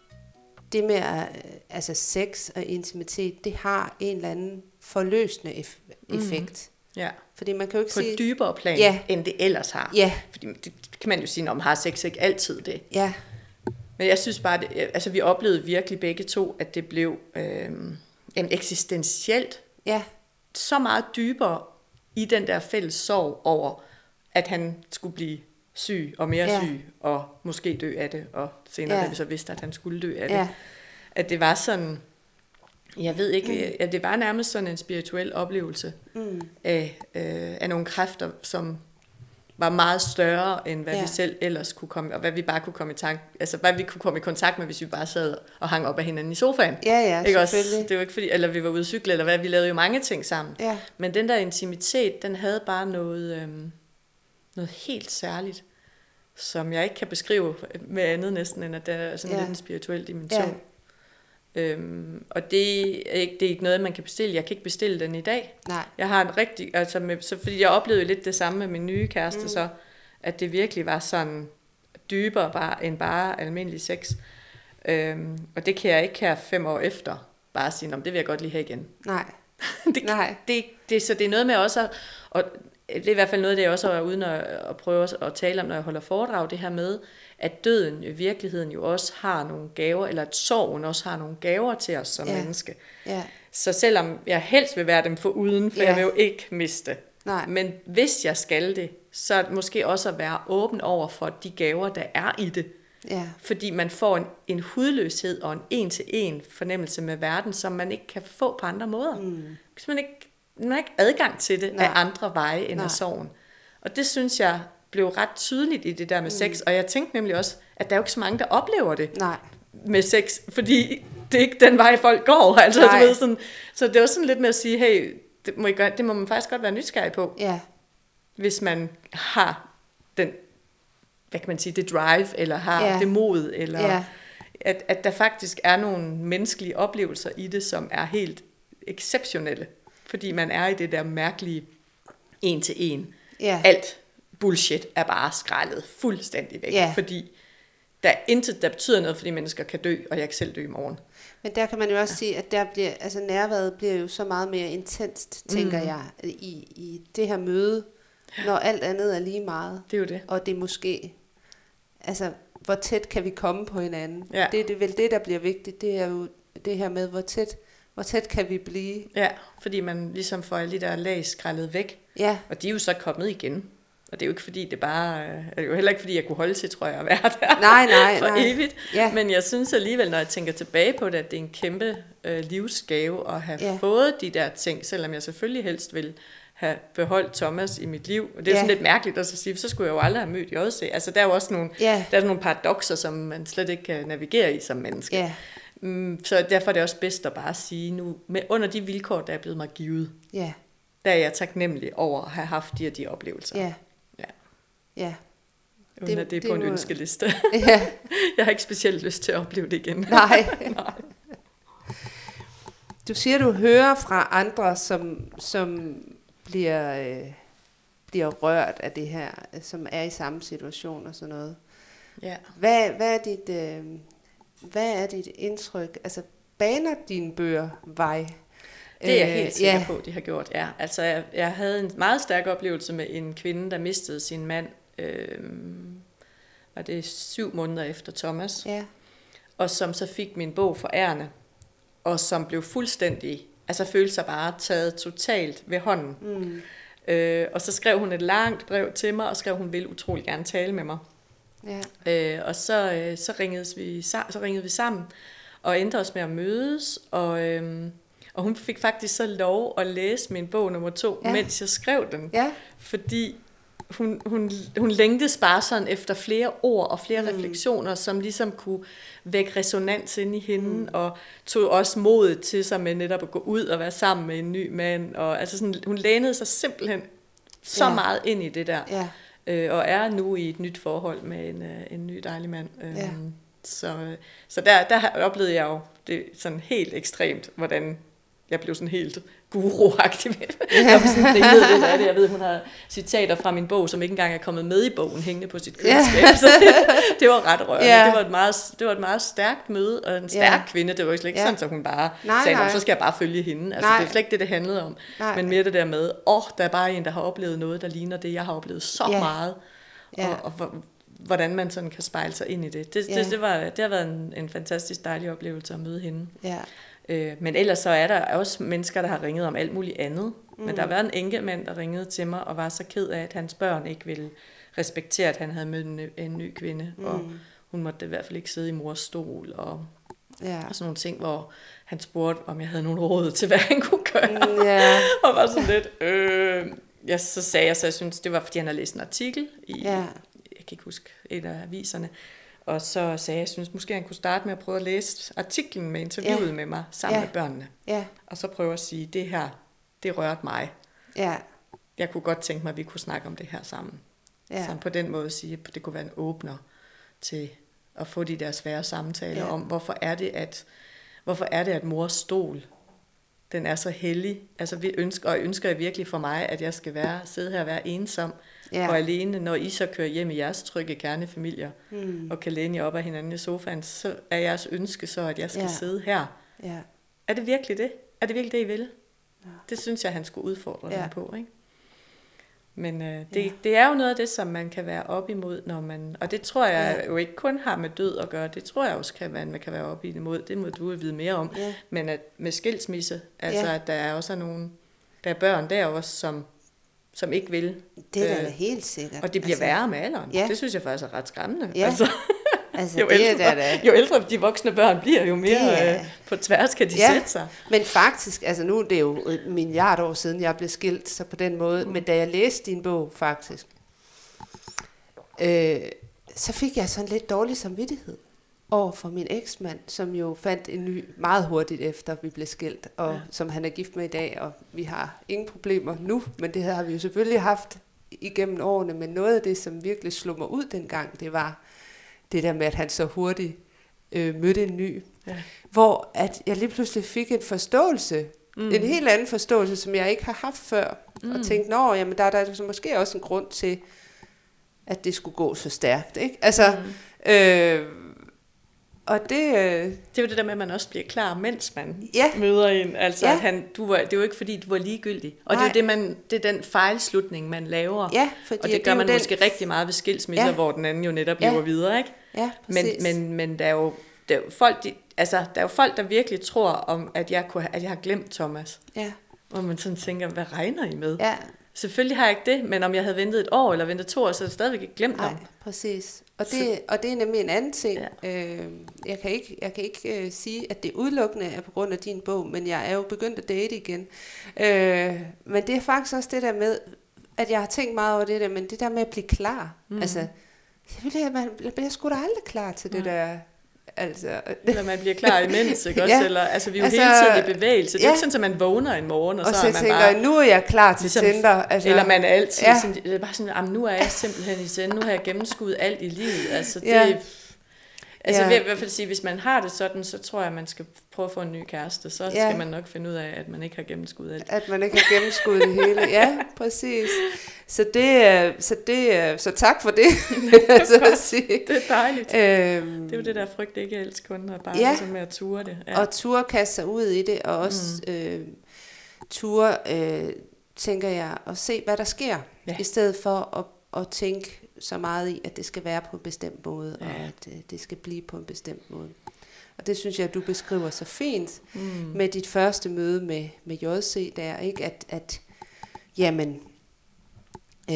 det med altså sex og intimitet, det har en eller anden forløsende eff- effekt. Mm. Ja. Fordi man kan jo ikke på sige... et dybere plan, ja. end det ellers har. Ja. Fordi det kan man jo sige, når man har sex ikke altid det. Ja. Men jeg synes bare, det, altså vi oplevede virkelig begge to, at det blev øh, en eksistentielt ja. så meget dybere i den der fælles sorg over, at han skulle blive syg og mere ja. syg, og måske dø af det, og senere ja. da vi så vidste, at han skulle dø af det. Ja. At det var sådan, jeg ved ikke, mm. at det var nærmest sådan en spirituel oplevelse mm. af, øh, af nogle kræfter, som var meget større, end hvad ja. vi selv ellers kunne komme, og hvad vi bare kunne komme i tanke, altså hvad vi kunne komme i kontakt med, hvis vi bare sad og hang op af hinanden i sofaen. Ja, ja, ikke også? selvfølgelig. Det var ikke fordi, eller vi var ude at cykle, eller hvad, vi lavede jo mange ting sammen. Ja. Men den der intimitet, den havde bare noget, øhm, noget helt særligt, som jeg ikke kan beskrive med andet næsten, end at det er sådan ja. lidt en spirituel dimension. Ja. Øhm, og det er, ikke, det er ikke noget, man kan bestille. Jeg kan ikke bestille den i dag. Nej. Jeg har en rigtig, altså med, så fordi jeg oplevede lidt det samme med min nye kæreste, mm. så at det virkelig var sådan dybere bare, end bare almindelig sex. Øhm, og det kan jeg ikke her fem år efter bare sige, det vil jeg godt lige have igen. Nej. det, Nej. Det, det, så det er noget med også at, og det er i hvert fald noget, det jeg også er uden at, at prøve at tale om, når jeg holder foredrag, det her med, at døden i virkeligheden jo også har nogle gaver, eller at sorgen også har nogle gaver til os som ja. menneske. Ja. Så selvom jeg helst vil være dem foruden, for ja. jeg vil jo ikke miste. Nej. Men hvis jeg skal det, så måske også at være åben over for de gaver, der er i det. Ja. Fordi man får en, en hudløshed og en en-til-en fornemmelse med verden, som man ikke kan få på andre måder. Mm. Hvis man ikke, man har ikke adgang til det Nej. af andre veje end Nej. af sorgen. Og det synes jeg blev ret tydeligt i det der med mm. sex. Og jeg tænkte nemlig også, at der er jo ikke så mange, der oplever det Nej. med sex, fordi det er ikke den vej, folk går. Altså, du ved, sådan, så det var sådan lidt med at sige, hey, det må, I gøre, det må man faktisk godt være nysgerrig på. Ja. Hvis man har den, hvad kan man sige, det drive, eller har ja. det mod, eller ja. at, at der faktisk er nogle menneskelige oplevelser i det, som er helt exceptionelle. Fordi man er i det der mærkelige en til en. Ja. Alt bullshit er bare skrællet fuldstændig væk, ja. fordi der er intet, der betyder noget, fordi mennesker kan dø, og jeg kan selv dø i morgen. Men der kan man jo også ja. sige, at der bliver, altså nærværet bliver jo så meget mere intenst, tænker mm. jeg, i, i det her møde, ja. når alt andet er lige meget. Det er jo det. Og det er måske, altså hvor tæt kan vi komme på hinanden? Ja. Det, det er vel det, der bliver vigtigt, det er jo det her med, hvor tæt, hvor tæt kan vi blive? Ja, fordi man ligesom får alle de der lag skrællet væk, ja. og de er jo så kommet igen. Og det er jo ikke fordi, det bare, er det jo heller ikke fordi, jeg kunne holde til, tror jeg, at være der nej, nej, for nej. evigt. Ja. Men jeg synes alligevel, når jeg tænker tilbage på det, at det er en kæmpe øh, livsgave at have ja. fået de der ting, selvom jeg selvfølgelig helst vil have beholdt Thomas i mit liv. Og det er ja. sådan lidt mærkeligt at sige, så skulle jeg jo aldrig have mødt J C. Altså der er jo også nogle, ja. der er nogle paradoxer, som man slet ikke kan navigere i som menneske. Ja. Mm, så derfor er det også bedst at bare sige nu, med under de vilkår, der er blevet mig givet, ja. der er jeg taknemmelig over at have haft de og de oplevelser. Ja. Ja. Ja, Uden det, at det er det på en må... ønskeliste. Ja. Jeg har ikke specielt lyst til at opleve det igen. Nej. Nej. Du siger, du hører fra andre, som, som bliver, øh, bliver rørt af det her, som er i samme situation og sådan noget. Ja. Hvad, hvad, er dit, øh, hvad er dit indtryk? Altså, baner dine bøger vej? Det er jeg helt sikker ja. på, de har gjort, ja. Altså, jeg, jeg havde en meget stærk oplevelse med en kvinde, der mistede sin mand, øh, var det syv måneder efter Thomas, Ja. og som så fik min bog forærende, og som blev fuldstændig, altså følte sig bare taget totalt ved hånden. Mm. Øh, og så skrev hun et langt brev til mig, og skrev, hun ville utrolig gerne tale med mig. Ja. Øh, og så, øh, så, ringede vi, så ringede vi sammen, og endte os med at mødes, og... Øh, Og hun fik faktisk så lov at læse min bog nummer to, ja. mens jeg skrev den. Ja. Fordi hun, hun, hun længtes bare sådan efter flere ord og flere mm. refleksioner, som ligesom kunne vække resonans ind i hende, mm. og tog også modet til sig med netop at gå ud og være sammen med en ny mand. Og altså sådan, hun lænede sig simpelthen så ja. meget ind i det der, Ja. øh, og er nu i et nyt forhold med en, en ny dejlig mand. Ja. Så, så der, der oplevede jeg jo det sådan helt ekstremt, hvordan... Jeg blev sådan helt guru-agtig med. Jeg var sådan lidt af det. Jeg ved, hun har citater fra min bog, som ikke engang er kommet med i bogen, hængende på sit køleskab. Ja. Så det, det var ret rørende. Ja. Det, var et meget, det var et meget stærkt møde, og en stærk ja. kvinde. Det var jo slet ikke ja. sådan, så hun bare nej, sagde, nej. så skal jeg bare følge hende. Altså, det er slet ikke det, det handlede om. Nej. Men mere det der med, åh, oh, der er bare en, der har oplevet noget, der ligner det, jeg har oplevet så ja. meget. Ja. Og, og hvordan man sådan kan spejle sig ind i det. Det, ja. det, det, var, det har været en, en fantastisk dejlig oplevelse at møde hende. Ja. Men ellers så er der også mennesker, der har ringet om alt muligt andet. Mm. Men der har været en enkemand, der ringede til mig og var så ked af, at hans børn ikke ville respektere, at han havde mødt en, en ny kvinde. Mm. Og hun måtte i hvert fald ikke sidde i mors stol og, ja. og sådan nogle ting, hvor han spurgte, om jeg havde nogle råd til, hvad han kunne gøre. Mm, yeah. Og var sådan lidt... Øh, ja, så sagde jeg, så jeg synes, det var, fordi han havde læst en artikel i... Yeah. Jeg kan ikke huske, et af aviserne. Og så sagde jeg, jeg synes måske, han kunne starte med at prøve at læse artiklen med interviewet ja. med mig, sammen ja. med børnene. Ja. Og så prøve at sige, det her, det rørte mig. Ja. Jeg kunne godt tænke mig, at vi kunne snakke om det her sammen. Ja. Så på den måde sige, at det kunne være en åbner til at få de der svære samtaler ja. om, hvorfor er det, at, hvorfor er det, at mors stol, den er så hellig. Altså vi ønsker, og ønsker jeg virkelig for mig, at jeg skal være, sidde her og være ensom, ja. og alene, når I så kører hjem i jeres trygge kernefamilier, mm. og kan læne jer op af hinanden i sofaen, så er jeres ønske så, at jeg skal ja. sidde her. Ja. Er det virkelig det? Er det virkelig det, I vil? Ja. Det synes jeg, han skulle udfordre ja. mig på, ikke? Men øh, det, ja. det er jo noget af det, som man kan være op imod, når man... Og det tror jeg ja. jo ikke kun har med død at gøre. Det tror jeg også, kan man, man kan være op imod. Det må du vide mere om. Ja. Men at med skilsmisse, altså ja. at der er også nogle... Der er børn der også, som... som ikke vil. Det er da øh, helt sikkert. Og det bliver altså, værre med alderen. Ja. Det synes jeg faktisk er ret skræmmende. Ja. Altså, altså, jo, det ældre, er der, jo ældre de voksne børn bliver, jo mere er, øh, på tværs kan de ja. sætte sig. Men faktisk, altså nu det er jo et milliard år siden, jeg blev skilt, så på den måde, mm. men da jeg læste din bog faktisk, øh, så fik jeg sådan lidt dårlig samvittighed over for min eksmand, som jo fandt en ny meget hurtigt efter, vi blev skilt, og ja. som han er gift med i dag, og vi har ingen problemer nu, men det har vi jo selvfølgelig haft igennem årene, men noget af det, som virkelig slog mig ud dengang, det var det der med, at han så hurtigt øh, mødte en ny, ja. hvor at jeg lige pludselig fik en forståelse, mm. en helt anden forståelse, som jeg ikke har haft før, mm. og tænkte, nå, jamen der er der måske også en grund til, at det skulle gå så stærkt, ikke? Altså, mm. øh, og det, øh... det er jo det der med, at man også bliver klar, mens man ja. møder en. Altså, ja. at han, du var, det er jo ikke, fordi du var ligegyldig. Og nej. det er jo det, man, det er den fejlslutning, man laver. Ja, fordi og det gør det man den... måske rigtig meget ved skilsmisser, ja. hvor den anden jo netop lever ja. videre, ikke? Ja, men, men, men der er jo, der er jo folk, de, altså, der er jo folk, der virkelig tror, om, at, jeg kunne, at jeg har glemt Thomas. Ja. Hvor man sådan tænker, hvad regner I med? Ja. Selvfølgelig har jeg ikke det, men om jeg havde ventet et år eller ventet to år, så er det stadigvæk ikke glemt ham. Nej, præcis. Og det, og det er nemlig en anden ting. Ja. Øh, jeg kan ikke, jeg kan ikke uh, sige, at det udelukkende er på grund af din bog, men jeg er jo begyndt at date igen. Øh, men det er faktisk også det der med, at jeg har tænkt meget over det der, men det der med at blive klar. Mm. Altså, selvfølgelig, man bliver sgu da aldrig klar til det ja. der. Altså. Eller man bliver klar imens, ikke også? Ja. Eller, altså, vi er jo Altså, hele tiden i bevægelse. Det er ja. jo ikke sådan, at man vågner en morgen, og, Og så, så er man tænker bare... jeg, nu er jeg klar til ligesom, Tinder. Altså, eller man er altid ja. sådan, det er bare sådan, jamen, nu er jeg simpelthen i sende, nu har jeg gennemskuddet alt i livet. Altså, det... Ja. Altså, Ja. jeg vil i hvert fald sige, hvis man har det sådan, så tror jeg, at man skal prøve at få en ny kæreste. Så Ja. skal man nok finde ud af, at man ikke har gennemskuddet alt. At man ikke har gennemskuddet det hele. Ja, præcis. Så det er, så det er, så tak for det. så at sige. Det er dejligt. Øhm, Det er jo det der frygt, ikke elsk kun, og bare Ja. ligesom med at ture det. Ja. Og ture kaste sig ud i det, og også mm. øh, ture, øh, tænker jeg, at se, hvad der sker, Ja. i stedet for at, at tænke så meget i, at det skal være på en bestemt måde, ja. og at øh, det skal blive på en bestemt måde. Og det synes jeg, at du beskriver så fint Mm. med dit første møde med, med J C der, ikke? At, at jamen, øh,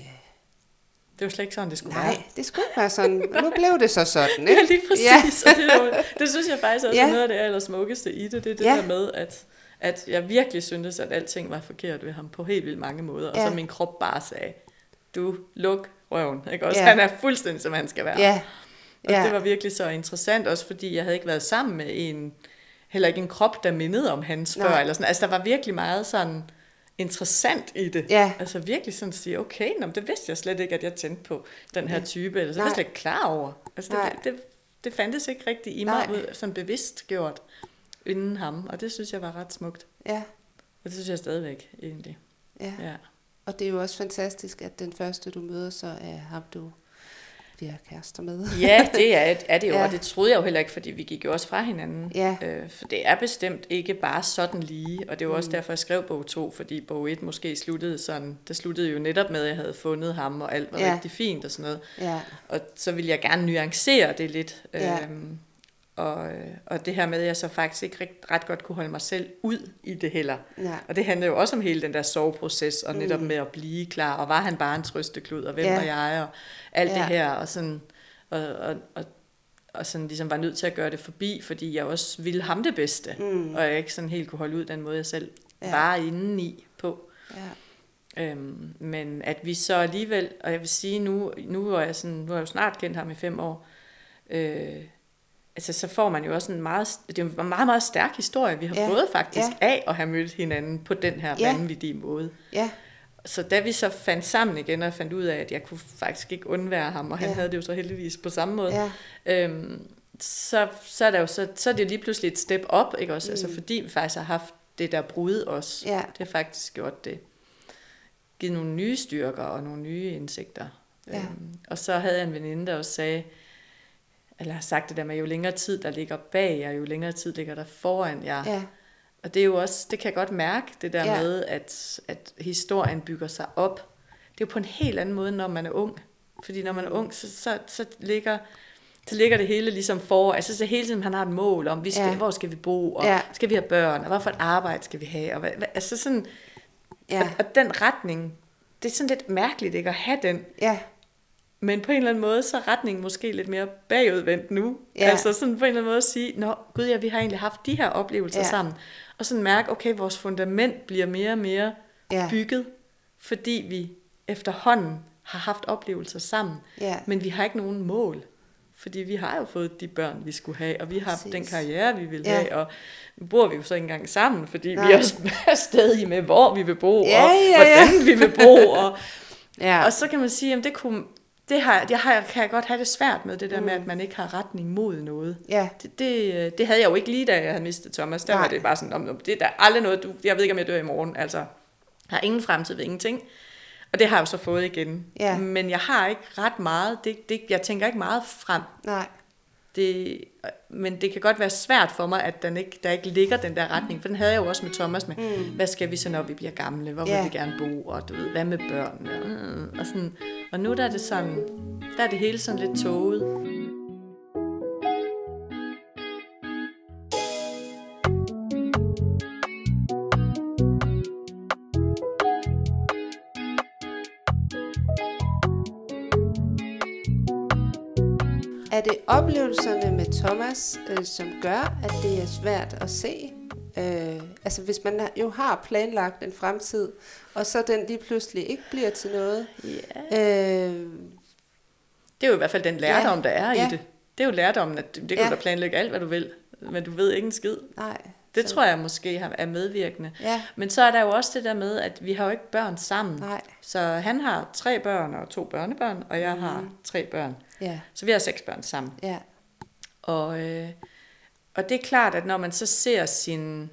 Det var slet ikke sådan, det skulle nej, være. det skulle ikke være sådan. Nu blev det så sådan, ikke? Ja, lige præcis. Ja. Og det, er jo, det synes jeg faktisk også Ja. er noget af det allersmukkeste i det. Det er det Ja. der med, at, at jeg virkelig syntes, at alting var forkert ved ham på helt vildt mange måder. Og Ja. så min krop bare sagde, du luk røven. Ikke? Også Ja. han er fuldstændig, som han skal være. Ja. Og Ja. det var virkelig så interessant, også fordi jeg havde ikke været sammen med en, heller ikke en krop, der mindede om hans Nej. før. Eller sådan. Altså der var virkelig meget sådan interessant i det. Ja. Altså virkelig sådan at sige, okay, nå, det vidste jeg slet ikke, at jeg tændte på den her Ja. type. Eller så var jeg Nej. slet ikke klar over. Altså Nej. det, det, det fandtes ikke rigtigt i Nej. mig, ud- sådan bevidst gjort inden ham. Og det synes jeg var ret smukt. Ja. Og det synes jeg stadigvæk egentlig. Ja. Ja. Og det er jo også fantastisk, at den første, du møder, så er ham, du bliver kærester med. Ja, det er, er det jo, Ja. og det troede jeg jo heller ikke, fordi vi gik jo også fra hinanden. Ja. Øh, for det er bestemt ikke bare sådan lige, og det var også derfor, jeg skrev bog to, fordi bog et måske sluttede sådan, det sluttede jo netop med, at jeg havde fundet ham, og alt var Ja. rigtig fint og sådan noget. Ja. Og så ville jeg gerne nuancere det lidt. Ja. Øhm, og, og det her med, at jeg så faktisk ikke ret, ret godt kunne holde mig selv ud i det heller. Ja. Og det handler jo også om hele den der soveproces, og netop Mm. med at blive klar, og var han bare en trøsteklud, og hvem Ja. var jeg, og alt Ja. det her, og sådan, og, og, og, og sådan ligesom var nødt til at gøre det forbi, fordi jeg også ville ham det bedste, Mm. og jeg ikke sådan helt kunne holde ud den måde, jeg selv Ja. var indeni på. Ja. Øhm, men at vi så alligevel, og jeg vil sige, nu, nu, er jeg sådan, nu har jeg jo snart kendt ham i fem år, øh, altså så får man jo også en meget, det er en meget, meget stærk historie, vi har Ja. fået faktisk Ja. af at have mødt hinanden på den her Ja. vanvittige måde. Ja. Så da vi så fandt sammen igen og fandt ud af, at jeg kunne faktisk ikke undvære ham, og han Ja. havde det jo så heldigvis på samme måde, Ja. øhm, så, så, er der jo så, så er det jo lige pludselig et step op, ikke også? Mm. Altså fordi vi faktisk har haft det der brud også. Ja. Det har faktisk gjort det. Givet nogle nye styrker og nogle nye indsigter. Ja. Øhm, og så havde jeg en veninde, der også sagde, eller har sagt det der med, jo længere tid der ligger bag jer, jo længere tid ligger der foran jer. Ja. Og det er jo også, det kan jeg godt mærke, det der Ja. med, at, at historien bygger sig op. Det er jo på en helt anden måde, når man er ung. Fordi når man er ung, så, så, så, ligger, så ligger det hele ligesom for. Altså så hele tiden, han har et mål om, vi skal, Ja. hvor skal vi bo, og Ja. skal vi have børn, og hvad for et arbejde skal vi have. Og hvad, hvad, altså sådan, Ja. og, og den retning, det er sådan lidt mærkeligt ikke at have den. Ja. Men på en eller anden måde, så er retningen måske lidt mere bagudvendt nu. Ja. Altså sådan på en eller anden måde at sige, nå gud ja, vi har egentlig haft de her oplevelser Ja. sammen. Og sådan mærke, okay, vores fundament bliver mere og mere Ja. bygget, fordi vi efterhånden har haft oplevelser sammen. Ja. Men vi har ikke nogen mål. Fordi vi har jo fået de børn, vi skulle have, og vi har Præcis. den karriere, vi vil Ja. have, og nu bor vi jo så ikke engang sammen, fordi Nej. vi er også stadig med, hvor vi vil bo, Ja, og ja, ja. hvordan vi vil bo, og Ja. og så kan man sige, at det, kunne, det har, det har, kan jeg godt have det svært med, det der Mm. med, at man ikke har retning mod noget. Ja. Det, det, det havde jeg jo ikke lige, da jeg havde mistet Thomas. Der Nej. var det bare sådan, om, det er der aldrig noget, du, jeg ved ikke, om jeg dør i morgen. Altså, jeg har ingen fremtid ved ingenting. Og det har jeg jo så fået igen. Ja. Men jeg har ikke ret meget, det, det, jeg tænker ikke meget frem. Nej. Det, men det kan godt være svært for mig, at den ikke, der ikke ligger den der retning. For den havde jeg jo også med Thomas med, mm. hvad skal vi så, når vi bliver gamle? Hvor vil Ja. vi gerne bo? Og du ved, hvad med børnene? Og, og, sådan. Og nu der er det sådan, der er det hele sådan lidt tåget. Er det oplevelserne med Thomas, øh, som gør, at det er svært at se? Øh, altså hvis man jo har planlagt en fremtid, og så den lige pludselig ikke bliver til noget. Ja. Øh, Det er jo i hvert fald den lærdom, Ja. der er Ja. i det. det er jo lærdommen, at det kan ja. du da planlægge alt, hvad du vil, men du ved ikke en skid. Nej. Det så... tror jeg måske er medvirkende. Ja. Men så er der jo også det der med, at vi har jo ikke børn sammen. Nej. Så han har tre børn og to børnebørn, og jeg mm. har tre børn. Ja. Så vi har seks børn sammen. Ja. Og, øh, og det er klart, at når man så ser sin,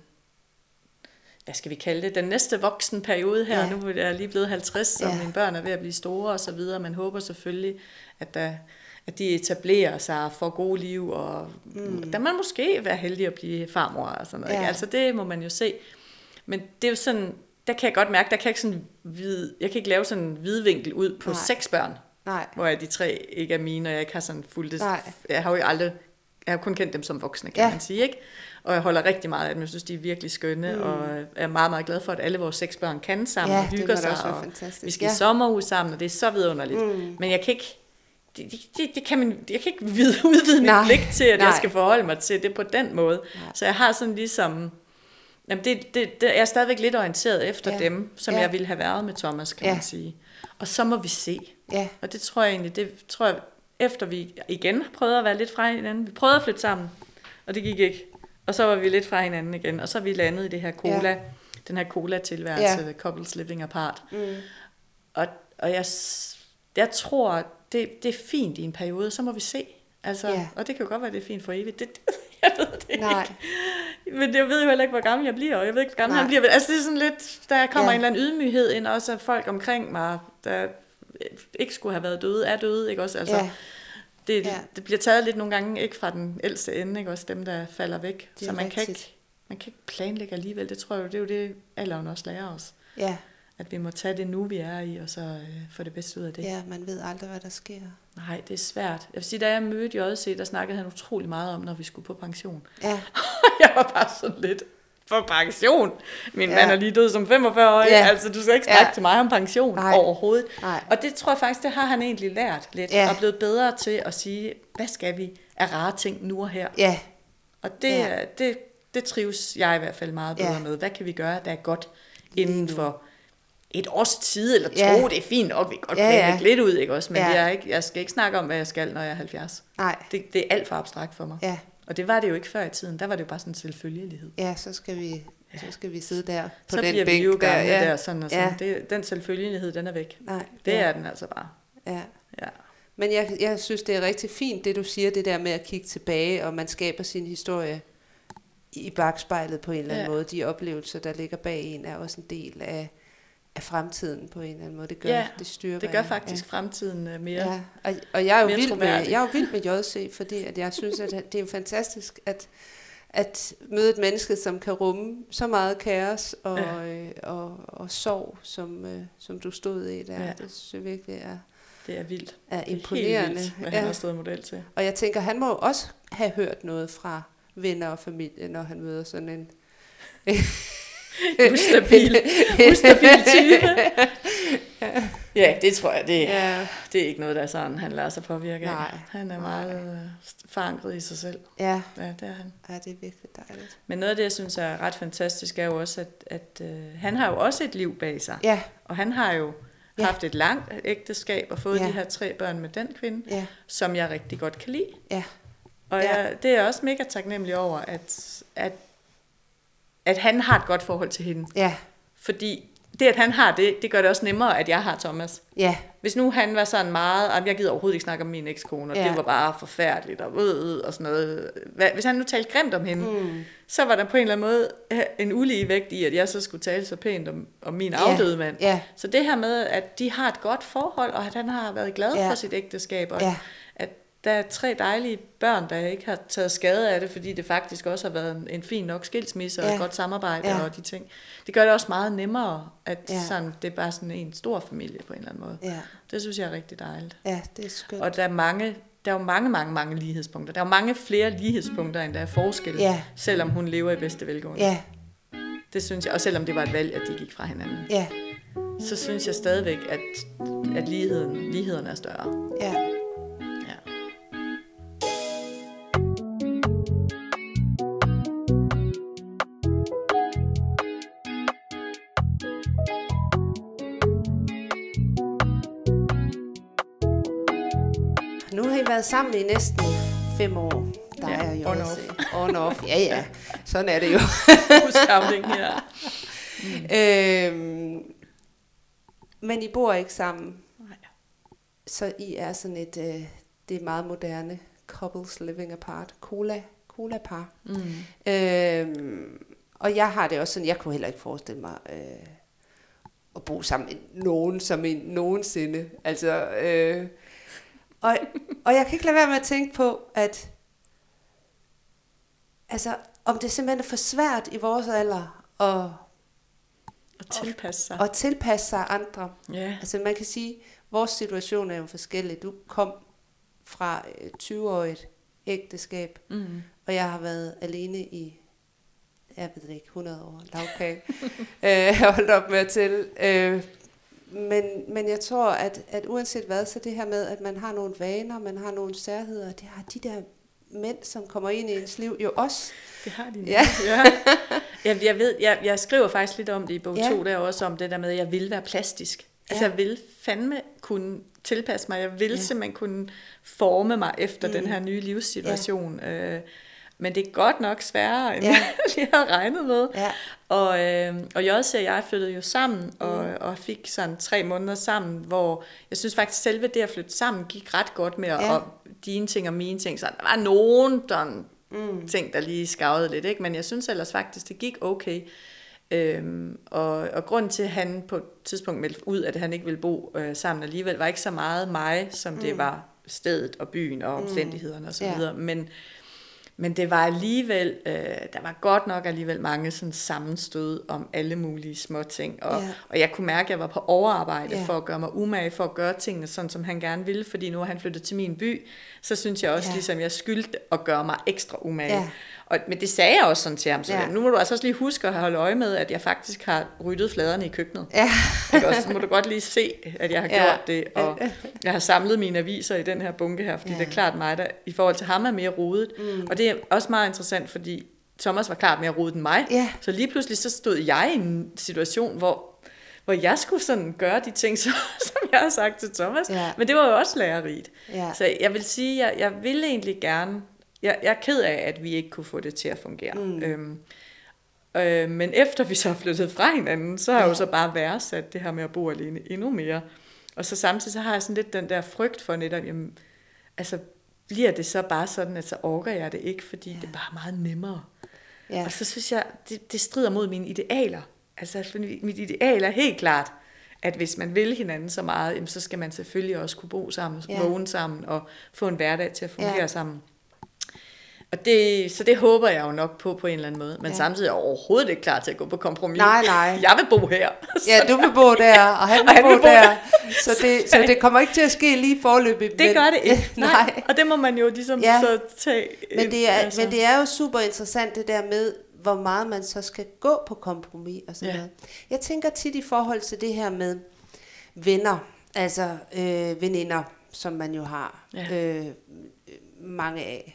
hvad skal vi kalde det, den næste voksenperiode her, ja. Nu er jeg lige blevet halvtreds, og ja. mine børn er ved at blive store og så videre. Man håber selvfølgelig, at, der, at de etablerer sig og får gode liv, og mm. der man måske være heldig at blive farmor og sådan noget. Ja. Ikke? Altså det må man jo se. Men det er jo sådan, der kan jeg godt mærke, der kan jeg ikke sådan vid, jeg kan ikke lave sådan en hvidvinkel ud på Nej. seks børn. Nej. Hvor jeg de tre ikke er mine, og jeg ikke har sådan fuldt det. Jeg har jo aldrig, jeg har kun kendt dem som voksne, kan ja. man sige, ikke? Og jeg holder rigtig meget af dem. Jeg synes, de er virkelig skønne, mm. og er meget, meget glad for, at alle vores seks børn kan sammen ja, og hygger sig, og vi skal ja. i sommerhus sammen, og det er så vidunderligt. Mm. Men jeg kan ikke, det, det, det kan man, jeg kan ikke udvide mit blik til, at Nej. jeg skal forholde mig til det på den måde. Nej. Så jeg har sådan ligesom, jamen det, det, det, jeg er stadigvæk lidt orienteret efter ja. dem, som ja. jeg ville have været med Thomas, kan ja. man sige. Og så må vi se. Ja. Og det tror jeg egentlig, det tror jeg, efter vi igen prøvede at være lidt fra hinanden. Vi prøvede at flytte sammen, og det gik ikke. Og så var vi lidt fra hinanden igen, og så er vi landet i det her cola, ja. den her cola-tilværelse, ja. couples living apart. Mm. Og, og jeg, jeg tror, det, det er fint i en periode, så må vi se. Altså, ja. Og det kan jo godt være, det er fint for evigt. Det, det, jeg ved det Nej. ikke. Men jeg ved jo heller ikke, hvor gammel jeg bliver, og jeg ved ikke, hvor gammel Nej. han bliver. Altså det er sådan lidt, der kommer ja. en eller anden ydmyghed ind, også af folk omkring mig, der ikke skulle have været døde, er døde, ikke også? Altså, ja. Det, ja. det bliver taget lidt nogle gange, ikke fra den ældste ende, ikke også dem, der falder væk. Så man kan, ikke, man kan ikke planlægge alligevel. Det tror jeg, det er jo det, alderen også lærer os. Ja. At vi må tage det nu, vi er i, og så øh, få det bedste ud af det. Ja, man ved aldrig, hvad der sker. Nej, det er svært. Jeg vil sige, da jeg mødte J C, der snakkede han utrolig meget om, når vi skulle på pension. Ja. Jeg var bare sådan lidt, for pension? Min ja. mand er lige død som femogfyrre-årig, ja. altså du skal ikke snakke ja. til mig om pension Nej. overhovedet. Nej. Og det tror jeg faktisk, det har han egentlig lært lidt, ja. og blevet bedre til at sige, hvad skal vi af rare ting nu og her? Ja. Og det, ja. det, det trives jeg i hvert fald meget bedre ja. med. Hvad kan vi gøre, der er godt inden for et års tid eller to? Ja. Det er fint nok, vi kan godt planlægge ja, ja. lidt ud, ikke også? Men ja. jeg, er ikke, jeg skal ikke snakke om, hvad jeg skal, når jeg er halvfjerds. Nej. Det, det er alt for abstrakt for mig. Ja. Og det var det jo ikke før i tiden. Der var det jo bare sådan en selvfølgelighed. Ja, så skal vi, så skal vi sidde der på så den bænk. Så bliver vi jo gamle der, ja. der sådan og sådan. Ja. Det, den selvfølgelighed, den er væk. Nej. Det ja. er den altså bare. Ja. ja. Men jeg, jeg synes, det er rigtig fint, det du siger, det der med at kigge tilbage, og man skaber sin historie i bagspejlet på en eller anden ja. måde. De oplevelser, der ligger bag en, er også en del af, af fremtiden på en eller anden måde. Det gør, ja, det styrker. Det gør faktisk ja. fremtiden mere. Ja. Og, og jeg er jo vild med, jeg er jo vild med J C, fordi at jeg synes, at det er jo fantastisk, at, at møde et menneske, som kan rumme så meget kaos og, ja. øh, og, og sorg, som, øh, som du stod i der. Ja. Det synes jeg virkelig er, det er vildt. Er imponerende. Det er helt vildt, hvad ja. han har stået model til. Og jeg tænker, han må også have hørt noget fra venner og familie, når han møder sådan en ustabil, ustabil type. ja. ja, det tror jeg, det, ja. det er ikke noget, der er sådan, han lader sig påvirke af. Nej. Han er meget Nej. forankret i sig selv. Ja. ja, det er han. Ja, det er virkelig dejligt. Men noget af det, jeg synes er ret fantastisk, er jo også, at, at uh, han har jo også et liv bag sig. Ja. Og han har jo ja. haft et langt ægteskab og fået ja. de her tre børn med den kvinde, ja. som jeg rigtig godt kan lide. Ja. Og ja. jeg, det er jeg også mega taknemmelig over, at, at, at han har et godt forhold til hende. Ja. Fordi det, at han har det, det gør det også nemmere, at jeg har Thomas. Ja. Hvis nu han var sådan meget, at jeg gider overhovedet ikke snakke om min ekskone, og ja. det var bare forfærdeligt, og, øh, og sådan noget. Hvis han nu talte grimt om hende, mm. så var der på en eller anden måde en ulige vægt i, at jeg så skulle tale så pænt om, om min afdøde ja. mand. Ja. Så det her med, at de har et godt forhold, og at han har været glad ja. for sit ægteskab, og ja. at der er tre dejlige børn, der ikke har taget skade af det, fordi det faktisk også har været en, en fin nok skilsmisse og ja. et godt samarbejde ja. og de ting. Det gør det også meget nemmere, at ja. sådan, det er bare sådan en stor familie på en eller anden måde. Ja. Det synes jeg er rigtig dejligt. Ja, det er skønt. Og der er mange, der er jo mange, mange, mange lighedspunkter. Der er jo mange flere lighedspunkter, end der er forskel, ja. selvom hun lever i bedste velgående. Ja. Det synes jeg, og selvom det var et valg, at de gik fra hinanden. Ja. Så synes jeg stadigvæk, at, at ligheden, ligheden er større. Ja. Nu har I været sammen i næsten fem år, der Ja, er jeg on også on off. Ja, ja, sådan er det jo. Udskavling her. Mm. Øhm, men I bor ikke sammen. Nej. Så I er sådan et, øh, det er meget moderne, couples living apart, cola, cola par. Mm. Øhm, og jeg har det også sådan, jeg kunne heller ikke forestille mig øh, at bo sammen med nogen som en nogensinde. Altså, øh, og, og jeg kan ikke lade være med at tænke på, at altså, om det simpelthen er for svært i vores alder at, At tilpasse sig. at tilpasse sig andre. Ja. Altså man kan sige, at vores situation er jo forskellig. Du kom fra tyve-årigt ægteskab, Mm. og jeg har været alene i, jeg ved det ikke, hundrede år, lavkage. Jeg har holdt op med at tælle. Øh, men, men jeg tror, at, at uanset hvad, så det her med, at man har nogle vaner, man har nogle særheder, det har de der mænd, som kommer ind i ens liv, jo også. Det har de. Ja. Ja. Jeg, jeg, ved, jeg, jeg skriver faktisk lidt om det i bog Ja. to, der også om det der med, at jeg vil være plastisk. Altså Ja. jeg vil fandme kunne tilpasse mig. Jeg vil Ja. ja. simpelthen kunne forme mig efter Mm. mm. den her nye livssituation. Ja. Øh, men det er godt nok sværere, end Ja. ja. jeg havde regnet med. Ja. Og, øh, og jeg også, jeg flyttede jo sammen, og, mm. og fik sådan tre måneder sammen, hvor jeg synes faktisk, selve det at flytte sammen gik ret godt med, Ja. og dine ting og mine ting. Så der var nogen der, Mm. ting, der lige skavede lidt, ikke? Men jeg synes ellers faktisk, det gik okay. Øhm, og, og grunden til, at han på et tidspunkt meldte ud, at han ikke ville bo øh, sammen alligevel, var ikke så meget mig, som mm. det var stedet og byen og omstændighederne osv. Ja. Ja. Men, men det var alligevel, øh, der var godt nok alligevel mange sådan sammenstød om alle mulige små ting. Og, Ja. og jeg kunne mærke, at jeg var på overarbejde Ja. for at gøre mig umage, for at gøre tingene sådan, som han gerne ville, fordi nu er han flyttet til min by, så synes jeg også, Ja. ja. ligesom jeg skyldte at gøre mig ekstra umage. Ja. Og, men det sagde jeg også sådan til ham, så Ja. ja. nu må du altså også lige huske at holde øje med, at jeg faktisk har ryddet fladerne i køkkenet. Ja. Ikke også? Så må du godt lige se, at jeg har Ja. gjort det, og jeg har samlet mine aviser i den her bunke her, fordi Ja. ja. det er klart mig, der i forhold til ham er mere rodet. Mm. Og det er også meget interessant, fordi Thomas var klart mere rodet end mig. Ja. Så lige pludselig så stod jeg i en situation, hvor, hvor jeg skulle sådan gøre de ting, som, som jeg har sagt til Thomas. Ja. Men det var jo også lærerigt. Ja. Så jeg vil sige, jeg, jeg ville egentlig gerne, jeg, jeg er ked af, at vi ikke kunne få det til at fungere. Mm. Øhm, øh, men efter vi så flyttede fra hinanden, så har jeg Ja. jo så bare værdsat det her med at bo alene endnu mere. Og så samtidig så har jeg sådan lidt den der frygt for netop, jamen, altså bliver det så bare sådan, at så orker jeg det ikke, fordi ja. det er bare meget nemmere. Ja. Og så synes jeg, det, det strider mod mine idealer. Altså for mit ideal er helt klart, at hvis man vil hinanden så meget, jamen, så skal man selvfølgelig også kunne bo sammen, Ja. vågne sammen og få en hverdag til at fungere Ja. ja. sammen. Og det, så det håber jeg jo nok på på en eller anden måde. Men Ja. ja. samtidig er jeg overhovedet ikke klar til at gå på kompromis. Nej, nej. Jeg vil bo her. Ja, du vil bo der, og han vil, Og han bo, vil bo der. der. Så det, så det kommer ikke til at ske lige forløbig. Det gør det ikke. Nej. Nej. Og det må man jo ligesom Ja. ja. så tage. Men det, er, altså. men det er jo super interessant det der med, hvor meget man så skal gå på kompromis og sådan Ja. noget. Jeg tænker tit i forhold til det her med venner, altså øh, veninder, som man jo har Ja. øh, mange af.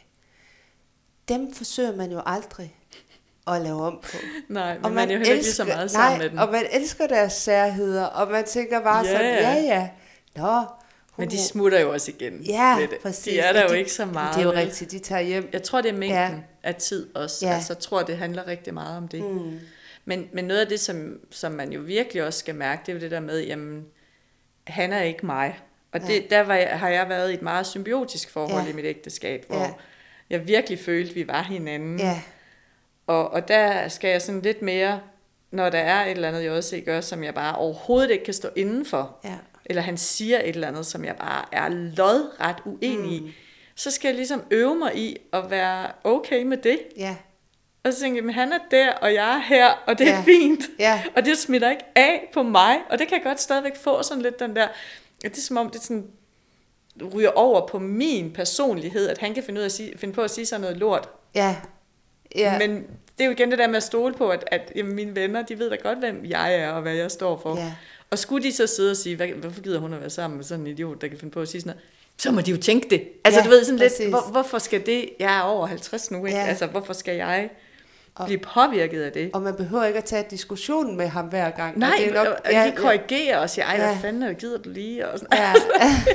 Dem forsøger man jo aldrig at lave om på. Nej, men og man, man er jo heller ikke lige så meget sammen nej, med dem. og man elsker deres særheder, og man tænker bare Ja. sådan, ja ja, nå. Men de smutter jo også igen. Ja, med det. præcis. De er der Ja, jo de- ikke så meget. Det er jo vel? rigtigt, de tager hjem. Jeg tror, det er mængden Ja. ja. af tid også. Ja. Ja. Altså, jeg tror, det handler rigtig meget om det. Mm. Men, men noget af det, som, som man jo virkelig også skal mærke, det er jo det der med, jamen, han er ikke mig. Og det, Ja. der var jeg, har jeg været i et meget symbiotisk forhold Ja. i mit ægteskab, hvor Ja. jeg virkelig følte, at vi var hinanden. Ja, Og, og der skal jeg sådan lidt mere, når der er et eller andet, jeg også gør, som jeg bare overhovedet ikke kan stå inden for, ja. eller han siger et eller andet, som jeg bare er lodret uenig Mm. i, så skal jeg ligesom øve mig i at være okay med det. Ja, Og så tænker jeg, men han er der, og jeg er her, og det er Ja. fint. ja, Og det smitter ikke af på mig, og det kan jeg godt stadigvæk få sådan lidt den der, det er som om det sådan ryger over på min personlighed, at han kan finde, ud af at sige, finde på at sige sådan noget lort. ja, ja. Men det er jo igen det der med at stole på, at, at jamen, mine venner, de ved da godt, hvem jeg er, og hvad jeg står for. Ja. Og skulle de så sidde og sige, hvad, hvorfor gider hun at være sammen med sådan en idiot, der kan finde på at sige sådan noget, så må de jo tænke det. Altså Ja, du ved sådan præcis. lidt, hvor, hvorfor skal det, jeg er over halvtreds nu, ikke? Ja. Altså hvorfor skal jeg Og, blive påvirket af det. og man behøver ikke at tage diskussionen med ham hver gang. Nej, og det er nok, og, og ja, lige korrigere og sige, ej, ja. hvad fanden er det, gider du lige? Og, sådan. Ja.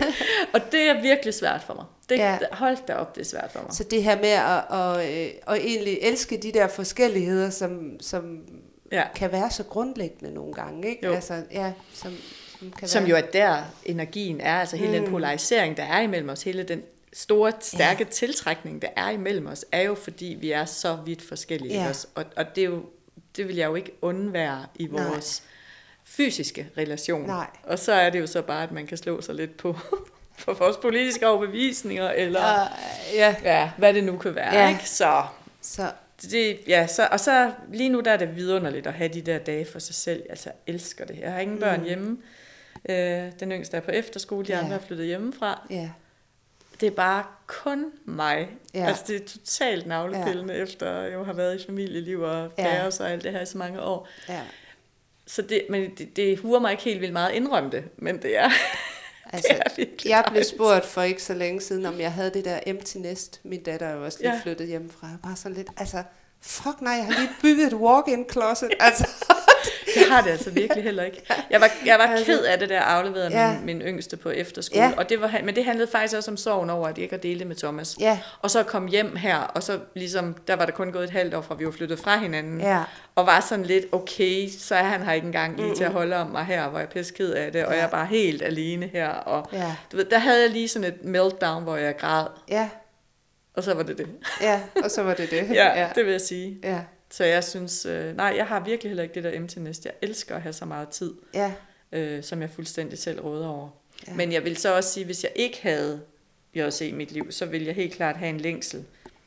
og det er virkelig svært for mig. Det, Ja. Hold da op, det er svært for mig. Så det her med at, at, at, at egentlig elske de der forskelligheder, som, som Ja. kan være så grundlæggende nogle gange, ikke? Jo. Altså, ja, som, som, kan Som være. jo er der energien er, altså hele mm. den polarisering, der er imellem os, hele den store, stærke ja. tiltrækning, der er imellem os, er jo fordi, vi er så vidt forskellige. Ja. Også. Og, og det, er jo, det vil jeg jo ikke undvære i vores Nej. fysiske relation. Nej. Og så er det jo så bare, at man kan slå sig lidt på for vores politiske overbevisninger, eller Uh, ja. ja, hvad det nu kan være. Ja. Ikke? Så, Så, det, ja, så, og så lige nu der er det vidunderligt at have de der dage for sig selv. Altså, jeg elsker det. Jeg har ingen børn Mm. hjemme. Øh, den yngste er på efterskole, de Ja. andre er flyttet hjemmefra. ja. Det er bare kun mig. Ja. Altså, det er totalt navlepillende, ja. efter jeg jo har været i familieliv og kaos og alt det her i så mange år. Ja. Så det, men det, det huer mig ikke helt vildt meget at indrømme det, men det er, Altså, det er virkelig jeg blev dejligt. spurgt for ikke så længe siden, om jeg havde det der empty nest. Min datter er jo også lige Ja. flyttet hjemmefra. Jeg var bare sådan lidt, altså, fuck nej, jeg har lige bygget et walk-in closet. Altså, Jeg har det altså virkelig heller ikke. Jeg var, jeg var Altså, ked af det der afleveret ja. min, min yngste på efterskole, Ja. og det var, men det handlede faktisk også om sorgen over, at jeg ikke har delt det med Thomas. ja, Og så kom hjem her, og så ligesom, der var der kun gået et halvt år fra, vi var flyttet fra hinanden, ja, og var sådan lidt, okay, så er han her ikke engang lige til at holde om mig her, hvor jeg er pisse ked af det, og Ja. jeg er bare helt alene her, og ja, du ved, der havde jeg lige sådan et meltdown, hvor jeg græd, ja, og så var det det. ja, og så var det det. Ja, ja, det vil jeg sige. ja, Så jeg synes, øh, nej, jeg har virkelig heller ikke det der empty nest. Jeg elsker at have så meget tid, ja, øh, som jeg fuldstændig selv råder over. Ja. Men jeg vil så også sige, hvis jeg ikke havde J C i mit liv, så ville jeg helt klart have en længsel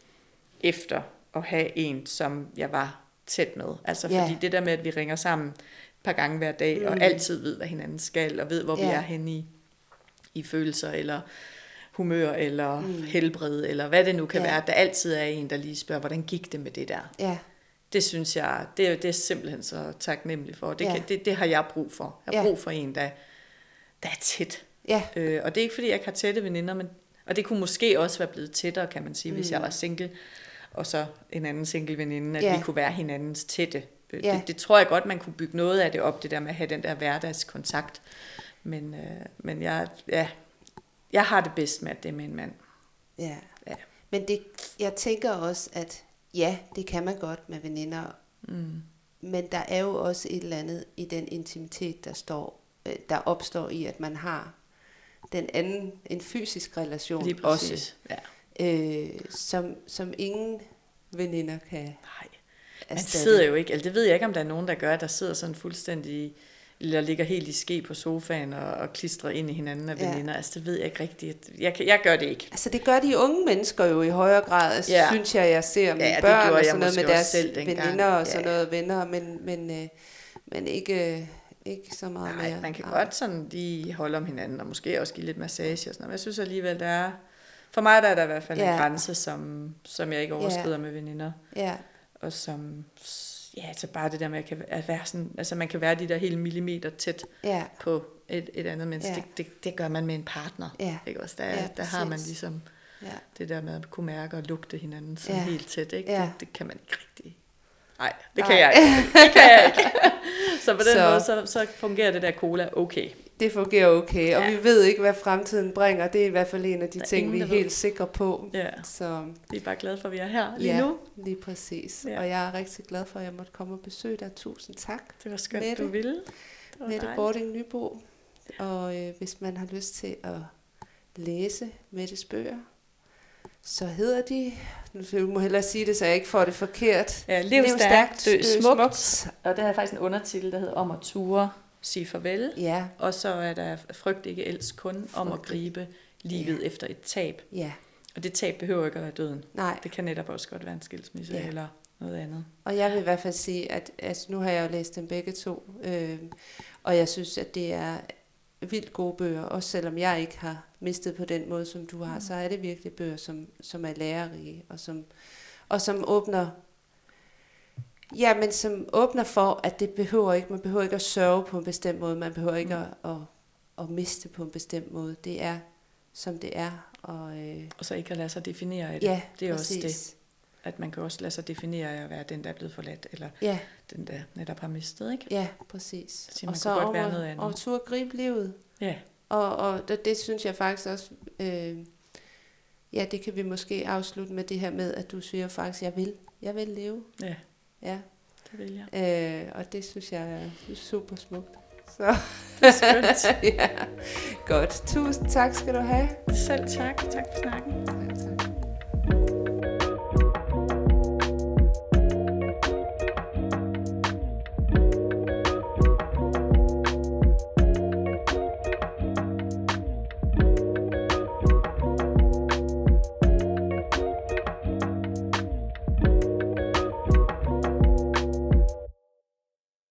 efter at have en, som jeg var tæt med. Altså Ja. fordi det der med, at vi ringer sammen et par gange hver dag, mm. og altid ved, hvad hinanden skal, og ved, hvor ja. vi Ja. er henne i, i følelser, eller humør, eller Mm. helbred, eller hvad det nu kan Ja. være. Der altid er en, der lige spørger, hvordan gik det med det der? ja, Det synes jeg, det er, det er simpelthen så taknemmelig for. Det, Ja. kan, det, det har jeg brug for. Jeg har Ja. brug for en, der, der er tæt. ja, Øh, og det er ikke, fordi jeg ikke har tætte veninder, men, og det kunne måske også være blevet tættere, kan man sige, mm. hvis jeg var single, og så en anden single veninde, at Ja. vi kunne være hinandens tætte. Øh, Ja. det, det tror jeg godt, man kunne bygge noget af det op, det der med at have den der hverdagskontakt. Men, øh, men jeg, ja, jeg har det bedst med, at det er med en mand. ja. Ja. Men det, jeg tænker også, at ja, det kan man godt med veninder, Mm. men der er jo også et eller andet i den intimitet, der står, øh, der opstår i, at man har den anden, en fysisk relation Lige også, præcis. Ja. øh, som, som ingen veninder kan Nej. Man erstatte. sidder jo ikke, altså det ved jeg ikke, om der er nogen, der gør, der sidder sådan fuldstændig, eller ligger helt i ske på sofaen og, og klistrer ind i hinanden af Ja. veninder. Altså det ved jeg ikke rigtigt. Jeg, kan- jeg gør det ikke. Altså det gør de unge mennesker jo i højere grad, altså, Ja. synes jeg, jeg ser med Ja, det børn gjorde og jeg sådan noget med måske deres også selv dengang. veninder og sådan Ja. noget venner, men, men, øh, men ikke, ikke så meget Nej, mere. man kan Nej. godt sådan lige holde om hinanden, og måske også give lidt massage og sådan noget. Men jeg synes alligevel, der er, for mig der er der i hvert fald Ja. en grænse, som, som jeg ikke overskrider Ja. med veninder. Ja, Og som, ja, altså bare det der med, at, kan, at være sådan, altså man kan være de der hele millimeter tæt ja, på et, et andet menneske. Ja. Det, det, det gør man med en partner. ja, Ikke også? Der, Ja, der har man præcis. ligesom ja. det der med at kunne mærke og lugte hinanden sådan Ja. helt tæt. Ikke? Ja. Det, det kan man ikke rigtig. Nej, det Nej. kan jeg ikke. Det kan jeg ikke. Så på den Så- måde, så, så fungerer det der cola okay. Det fungerer okay, og Ja. vi ved ikke, hvad fremtiden bringer. Det er i hvert fald en af de Der er ting, ingen, vi er der ved. helt sikre på. Ja. Så Vi er bare glade for, at vi er her lige ja, nu. lige præcis. Ja. Og jeg er rigtig glad for, at jeg måtte komme og besøge dig. Tusind tak, Det var skønt, Mette. du ville. Det var Mette dejligt. Bording Nybo. Og øh, hvis man har lyst til at læse Mettes bøger, så hedder de, nu skal jeg må hellere sige det, så jeg ikke får det forkert. Ja, lev stærkt, dø smukt. smukt. Og der er faktisk en undertitel, der hedder Om at ture, sige farvel. Ja, Og så er der Frygt ikke elsk kun, om at Frygt. gribe livet Ja. efter et tab. ja, Og det tab behøver ikke at være døden. nej. Det kan netop også godt være en skilsmisse Ja. eller noget andet. Og jeg vil i hvert fald sige, at altså, nu har jeg jo læst dem begge to, øh, og jeg synes, at det er vildt gode bøger, også selvom jeg ikke har mistet på den måde, som du har, så er det virkelig bøger, som, som er lærerige, og som, og som åbner, ja, men som åbner for, at det behøver ikke, man behøver ikke at sørge på en bestemt måde, man behøver ikke at, at, at miste på en bestemt måde. Det er, som det er, og øh, Og så ikke at lade sig definere af det. ja, det er også det. præcis. at man kan også lade sig definere af at være den, der er blevet forladt, eller Ja, den, der netop har mistet, ikke? ja, præcis. Så man og kunne så godt over, være noget andet. over turde gribe livet. Ja, Og, og det, det synes jeg faktisk også, øh, ja, det kan vi måske afslutte med det her med, at du siger faktisk, jeg vil, jeg vil leve. ja, Ja, det vil jeg. øh, og det synes jeg er super smukt. Så. Det er skønt. Ja, godt. Tusind tak skal du have. Selv tak. Tak for snakken. Tak, tak.